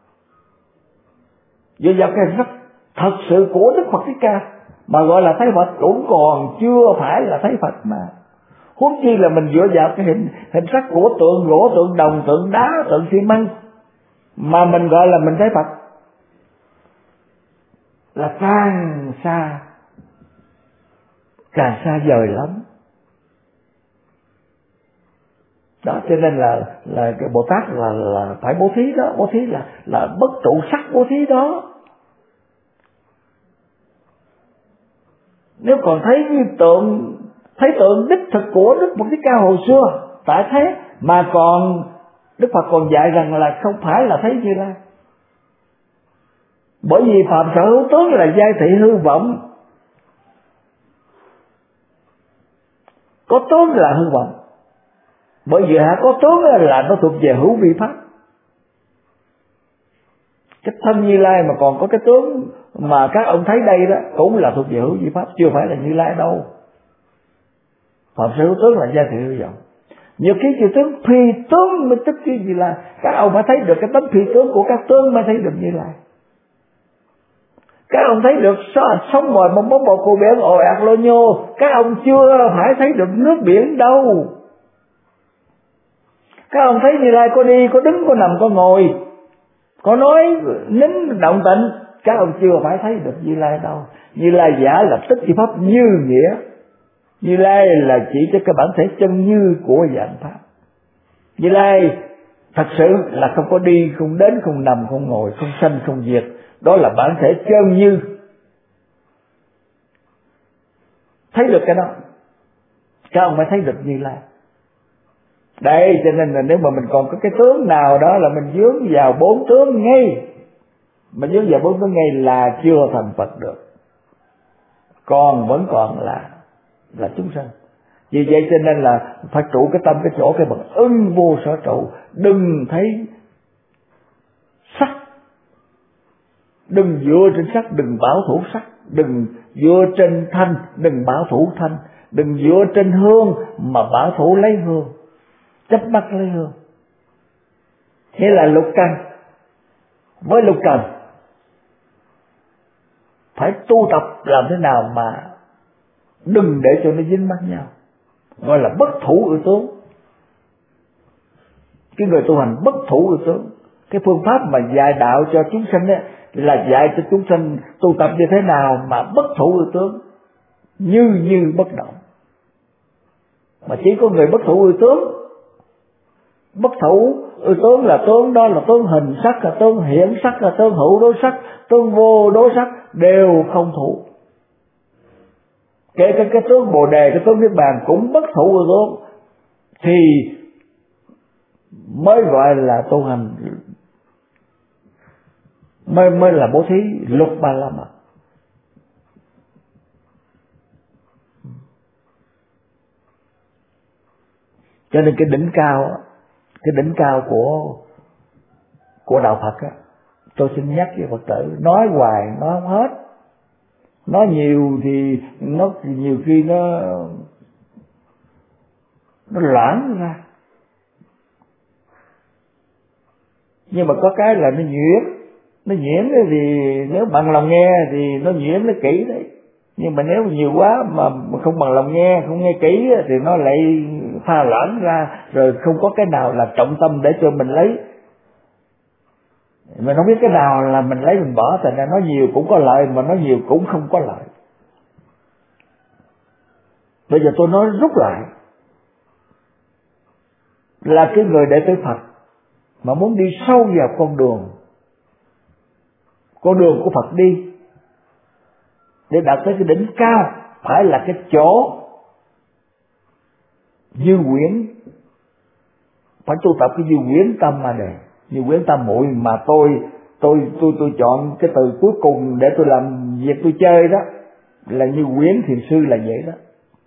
dựa vào cái hình sắc thật sự của Đức Phật Thích Ca mà gọi là thấy Phật, cũng còn chưa phải là thấy Phật mà. Huống chi là mình dựa vào cái hình sắc của tượng gỗ, tượng đồng, tượng đá, tượng xi măng mà mình gọi là mình thấy Phật, là càng xa vời lắm. Đó cho nên là cái Bồ Tát là phải bố thí đó, bố thí là bất trụ sắc bố thí đó. Nếu còn thấy như tượng đích thực của Đức Phật Thích Ca hồi xưa tại thế, mà còn Đức Phật còn dạy rằng là không phải là thấy Như Lai. Bởi vì phàm sở hữu tướng là giai thị hư vọng, có tướng là hư vọng. Bởi vì có tướng là nó thuộc về hữu vi pháp. Cái thân Như Lai mà còn có cái tướng mà các ông thấy đây đó cũng là thuộc về hữu vi pháp, chưa phải là Như Lai đâu. Phạm sở hữu tướng là giai thị hư vọng. Nhiều khi chữ tướng phi tướng mới tức cái Như Lai. Các ông phải thấy được cái tánh phi tướng của các tướng mới thấy được Như Lai. Các ông thấy được sóng ngồi bong bóng bầu cô biển ồ ạt lô nhô, các ông chưa phải thấy được nước biển đâu. Các ông thấy Như Lai có đi, có đứng, có nằm, có ngồi, có nói, nín, động tịnh, các ông chưa phải thấy được Như Lai đâu. Như Lai giả là tức chi pháp như nghĩa. Như Lai là chỉ cho cái bản thể chân như của dạng pháp. Như Lai thật sự là không có đi, không đến, không nằm, không ngồi, không sanh, không diệt. Đó là bản thể chân như. Thấy được cái đó, các ông phải thấy được Như Lai. Đây cho nên là nếu mà mình còn có cái tướng nào đó là mình dướng vào bốn tướng ngay, mình dướng vào bốn tướng ngay là chưa thành Phật được, vẫn còn là chúng sanh. Vì vậy cho nên là phải trụ cái tâm cái chỗ cái bằng ưng vô sở trụ. Đừng thấy sắc, đừng dựa trên sắc, đừng bảo thủ sắc, đừng dựa trên thanh, đừng bảo thủ thanh, đừng dựa trên hương mà bảo thủ lấy hương, chấp bắt lấy hương. Thế là lục căn với lục trần phải tu tập làm thế nào mà đừng để cho nó dính mắc nhau, gọi là bất thủ ư tướng. Cái người tu hành bất thủ ư tướng. Cái phương pháp mà dạy đạo cho chúng sanh ấy, là dạy cho chúng sanh tu tập như thế nào mà bất thủ ư tướng, như bất động. Mà chỉ có người bất thủ ư tướng. Bất thủ ư tướng là tướng đó là tướng hình sắc, là tướng hiển sắc, là tướng hữu đối sắc, tướng vô đối sắc đều không thủ. Kể cả cái tướng Bồ Đề, cái tướng Niết Bàn cũng bất thủ ư tướng, thì mới gọi là tu hành, mới là bố thí lục ba la mật. Cho nên cái đỉnh cao của đạo Phật á, tôi xin nhắc với Phật tử, nói hoài nói không hết, nói nhiều thì nó nhiều khi nó loãng ra. Nhưng mà có cái là nó nhuyễn thì nếu bằng lòng nghe thì nó nhuyễn, nó kỹ đấy. Nhưng mà nếu nhiều quá mà không bằng lòng nghe, không nghe kỹ thì nó lại pha loãng ra, rồi không có cái nào là trọng tâm để cho mình lấy. Mình không biết cái nào là mình lấy mình bỏ, thành ra nói nhiều cũng có lợi mà nói nhiều cũng không có lợi. Bây giờ tôi nói rút lại là cái người đệ tử Phật mà muốn đi sâu vào con đường của Phật đi để đạt tới cái đỉnh cao, phải là cái chỗ Như Quyển, phải tu tập cái Như Quyển tâm mà đề, Như Quyển tâm muội. Mà tôi chọn cái từ cuối cùng để tôi làm việc tôi chơi đó là Như Quyển Thiền Sư là vậy đó.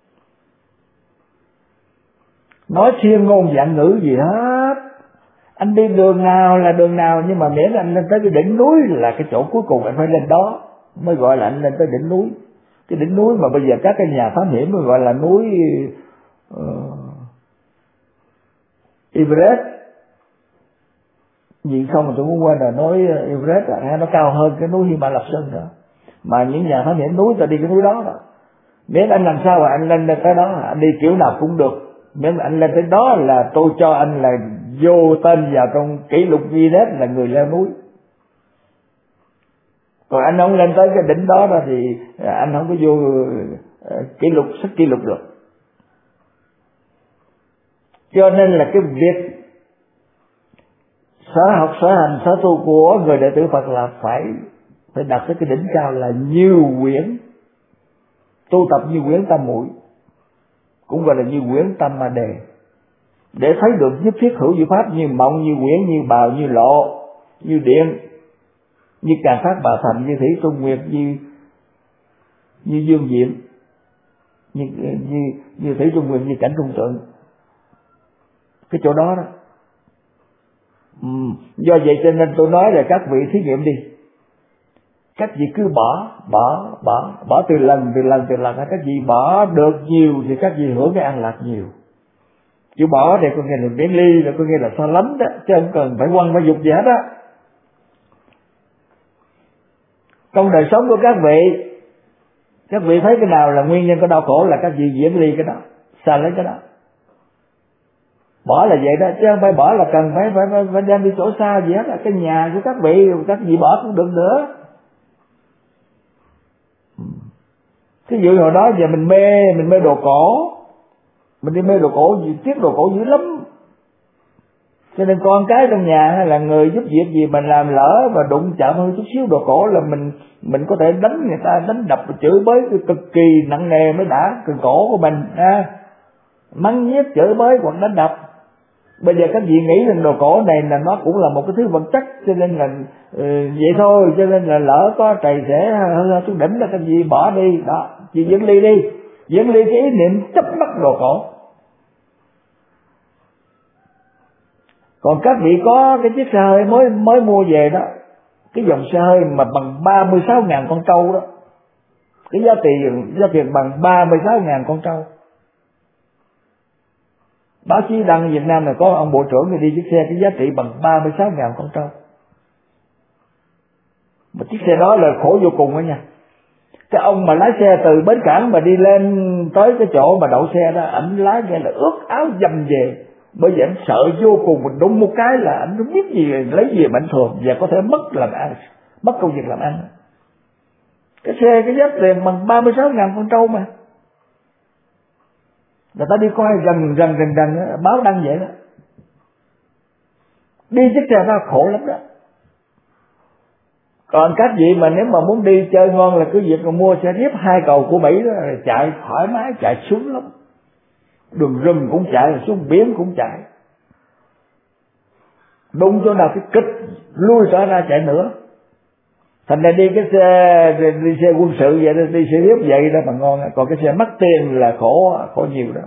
Nói thiên ngôn vạn ngữ gì hết, anh đi đường nào là đường nào, nhưng mà miễn anh lên tới cái đỉnh núi là cái chỗ cuối cùng anh phải lên đó mới gọi là anh lên tới đỉnh núi. Cái đỉnh núi mà bây giờ các cái nhà thám hiểm gọi là núi Everest gì không mà tôi muốn quên là núi Everest nó cao hơn cái núi Hy Mã Lạp Sơn nữa, mà những nhà thám hiểm núi ta đi cái núi đó đó. Nếu anh làm sao mà anh lên cái đó, anh đi kiểu nào cũng được, nếu mà anh lên tới đó là tôi cho anh là vô tên vào trong kỷ lục Guinness là người leo núi. Còn anh không lên tới cái đỉnh đó thì anh không có vô sách kỷ lục được. Cho nên là cái việc sở học sở hành sở tu của người đệ tử Phật là phải đặt tới cái đỉnh cao là Như Quyển, tu tập Như Quyển Tam Muội, cũng gọi là Như Quyển Tam Ma Đề, để thấy được nhất thiết hữu diệu pháp như mộng, như quyển, như bào, như lộ, như điện, như Càn Phát Bà Thành, như Thủy Trung Nguyệt, như Dương Diệm, như Thủy Trung Nguyệt, như Cảnh Trung Tượng. Cái chỗ đó đó. Do vậy cho nên tôi nói là các vị thí nghiệm đi, các vị cứ bỏ từ lần các vị bỏ được nhiều thì các vị hưởng cái an lạc nhiều. Chịu bỏ thì có nghĩa là biến ly, là có nghĩa là so lánh đó, chứ không cần phải quăng phải dục gì hết á. Trong đời sống của các vị thấy cái nào là nguyên nhân của đau khổ là các vị diễn ly cái đó, xa lấy cái đó. Bỏ là vậy đó, chứ không phải bỏ là cần phải đem đi chỗ xa gì hết. Cái nhà của các vị bỏ cũng được nữa. Thí dụ hồi đó giờ mình mê đồ cổ, mình đi mê đồ cổ, tiếc đồ cổ dữ lắm, cho nên con cái trong nhà hay là người giúp việc gì mình làm lỡ và đụng chạm hơn chút xíu đồ cổ là mình có thể đánh người ta, đánh đập chửi bới cực kỳ nặng nề mới đã cái cổ của mình, mắng nhiếc chửi bới hoặc đánh đập. Bây giờ các vị nghĩ rằng đồ cổ này là nó cũng là một cái thứ vật chất, cho nên là vậy thôi, cho nên là lỡ có trầy xể hơn xuống đỉnh là các vị bỏ đi đó, chị dẫn ly đi, dẫn ly cái ý niệm chấp bắt đồ cổ. Còn các vị có cái chiếc xe hơi mới mua về đó, cái dòng xe hơi mà bằng 36.000 con trâu đó, cái giá tiền bằng 36.000 con trâu. Báo chí đăng Việt Nam này có ông bộ trưởng người đi chiếc xe cái giá trị bằng 36.000 con trâu. Mà chiếc xe đó là khổ vô cùng đó nha. Cái ông mà lái xe từ bến cảng mà đi lên tới cái chỗ mà đậu xe đó, ảnh lái nghe là ướt áo dầm về, bởi vì ảnh sợ vô cùng, mình đụng một cái là ảnh không biết gì lấy gì mà ảnh thường, và có thể mất công việc làm ăn. Cái xe cái giá tiền bằng 36.000 con trâu mà. Người ta đi coi gần báo đăng vậy đó. Đi chiếc xe đó khổ lắm đó. Còn các vị mà nếu mà muốn đi chơi ngon là cứ việc mà mua xe Jeep 2 cầu của Mỹ đó, chạy thoải mái, chạy sướng lắm. Đường rừng cũng chạy, xuống biển cũng chạy. Đụng chỗ nào cái kích lui trở ra chạy nữa. Thành ra đi xe quân sự vậy đó, đi xe Jeep vậy đó mà ngon. Còn cái xe mắc tiền là khổ nhiều đó.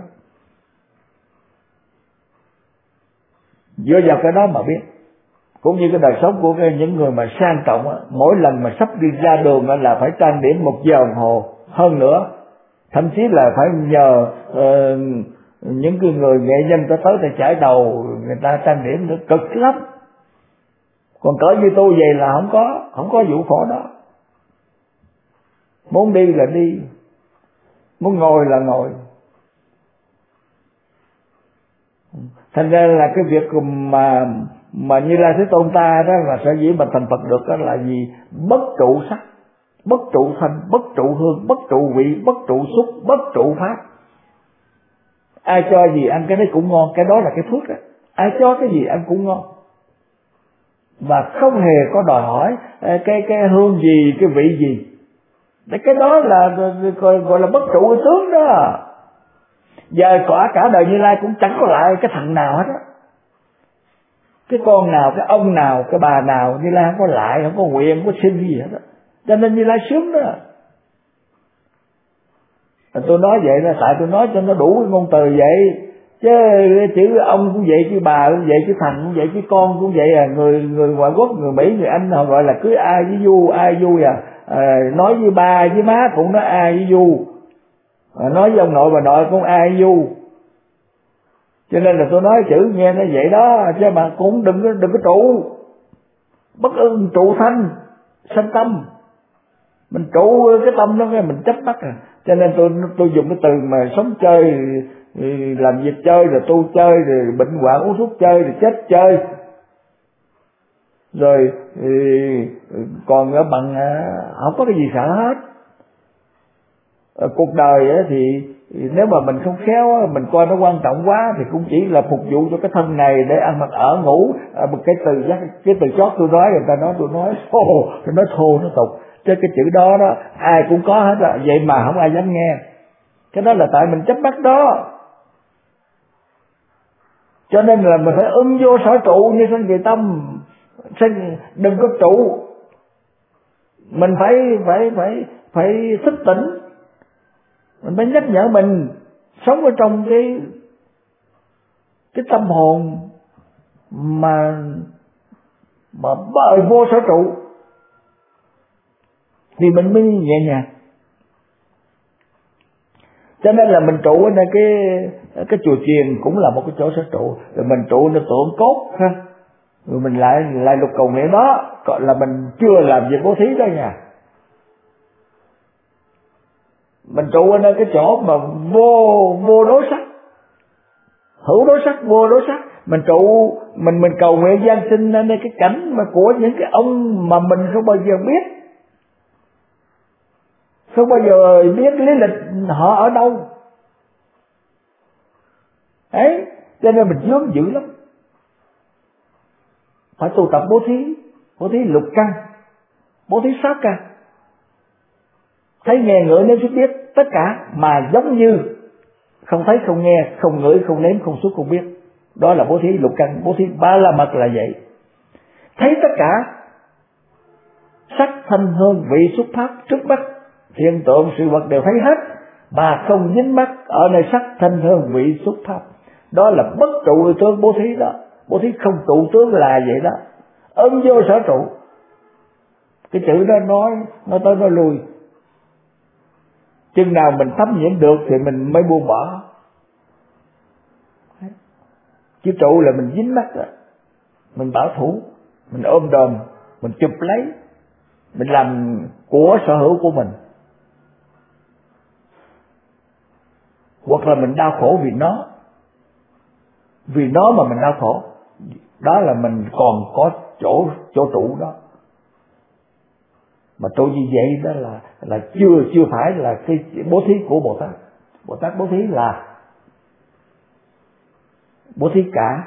Dựa vào cái đó mà biết. Cũng như cái đời sống của những người mà sang trọng á, mỗi lần mà sắp đi ra đường là phải trang điểm 1 giờ đồng hồ hơn nữa, thậm chí là phải nhờ những cái người nghệ nhân tới để chải đầu người ta trang điểm nữa, cực lắm. Còn cỡ như tôi vậy là không có vụ khổ đó. Muốn đi là đi, muốn ngồi là ngồi. Thành ra là cái việc mà Như Lai Thế Tôn ta đó là sở dĩ mà thành Phật được đó là gì? Bất trụ sắc, bất trụ thanh, bất trụ hương, bất trụ vị, bất trụ xúc, bất trụ pháp. Ai cho gì ăn cái đấy cũng ngon, cái đó là cái phước đó. Ai cho cái gì ăn cũng ngon. Và không hề có đòi hỏi cái hương gì, cái vị gì. Cái đó là gọi là bất trụ tướng đó. Giờ cả đời Như Lai cũng chẳng có lại cái thằng nào hết á. Cái con nào, cái ông nào, cái bà nào Như Lai không có lại, không có quyền, không có xin gì hết á. Cho nên Như Lai sướng đó. Tôi nói vậy là tại tôi nói cho nó đủ cái ngôn từ vậy. Chứ chữ ông cũng vậy, chữ bà cũng vậy, chữ thằng cũng vậy, chữ con cũng vậy à. Người ngoại quốc, người Mỹ, người Anh họ gọi là cưới ai với du, ai vui à. nói với ba với má cũng nói a với du, nói với ông nội bà nội cũng a với du. Cho nên là tôi nói chữ nghe nó vậy đó, chứ mà cũng đừng có trụ. Bất ưng trụ thanh, sanh tâm. Mình trụ cái tâm đó mình chấp bắt à. Cho nên tôi dùng cái từ mà sống chơi, làm việc chơi, rồi tu chơi, rồi bệnh hoạn uống thuốc chơi, rồi chết chơi. Rồi còn ở bằng không có cái gì sợ hết. Cuộc đời thì nếu mà mình không khéo, mình coi nó quan trọng quá thì cũng chỉ là phục vụ cho cái thân này để ăn mặc ở ngủ. Cái từ chót tôi nói, người ta nói tôi nói thô nó tục, chứ cái chữ đó ai cũng có hết rồi, vậy mà không ai dám nghe. Cái đó là tại mình chấp bắt đó. Cho nên là mình phải ưng vô sở trụ như sanh về tâm, đừng có trụ. Mình phải thức tỉnh. Mình phải nhắc nhở mình sống ở trong cái tâm hồn mà vô sở trụ thì mình mới nhẹ nhàng. Cho nên là mình trụ ở đây cái chùa chiền cũng là một cái chỗ sở trụ, rồi mình trụ nó tượng cốt ha, rồi mình lại lục cầu nguyện đó, gọi là mình chưa làm việc bố thí đó nha. Mình trụ ở nơi cái chỗ mà vô đối sắc, hữu đối sắc, vô đối sắc. Mình trụ, mình cầu nguyện gian sinh ở nơi cái cảnh mà của những cái ông mà mình không bao giờ biết, không bao giờ biết lý lịch họ ở đâu ấy. Cho nên mình vướng dữ lắm. Phải tu tập bố thí lục căn, bố thí sáu căn, thấy nghe ngửi nếm xúc biết tất cả, mà giống như không thấy không nghe không ngửi không nếm không xúc không biết. Đó là bố thí lục căn. Bố thí ba la mật là vậy. Thấy tất cả sắc thanh hương vị xúc pháp trước mắt, hiện tượng sự vật đều thấy hết, mà không dính mắc ở nơi sắc thanh hương vị xúc pháp. Đó là bất trụ tướng bố thí đó. Bố thí không trụ tướng là vậy đó, ưng vô sở trụ. Cái chữ đó nói tới nói lui. Chừng nào mình thấm nhiễm được thì mình mới buông bỏ. Chứ trụ là mình dính mắc đó, mình bảo thủ, mình ôm đồm, mình chụp lấy, mình làm của sở hữu của mình, hoặc là mình đau khổ vì nó mà mình đau khổ. Đó là mình còn có chỗ trụ đó. Mà trụ như vậy đó là chưa phải là cái bố thí của Bồ Tát. Bồ Tát bố thí là bố thí cả,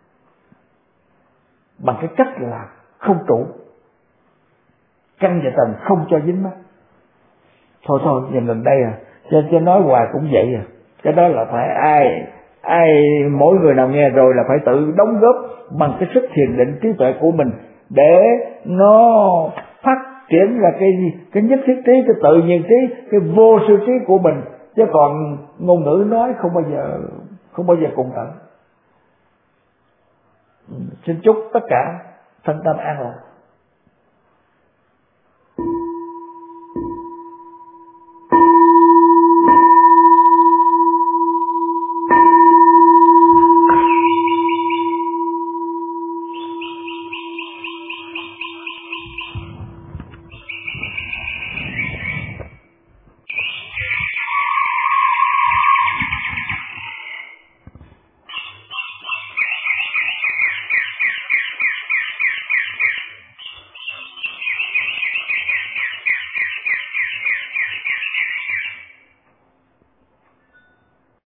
bằng cái cách là không trụ, căn và tầng không cho dính mắc. Thôi nhìn gần đây cho nói hoài cũng vậy à. Cái đó là phải ai mỗi người nào nghe rồi là phải tự đóng góp bằng cái sức thiền định trí tuệ của mình để nó phát triển ra cái nhất thiết trí, cái tự nhiên trí, cái vô sư trí của mình. Chứ còn ngôn ngữ nói không bao giờ cùng tận. Xin chúc tất cả thân tâm an lạc.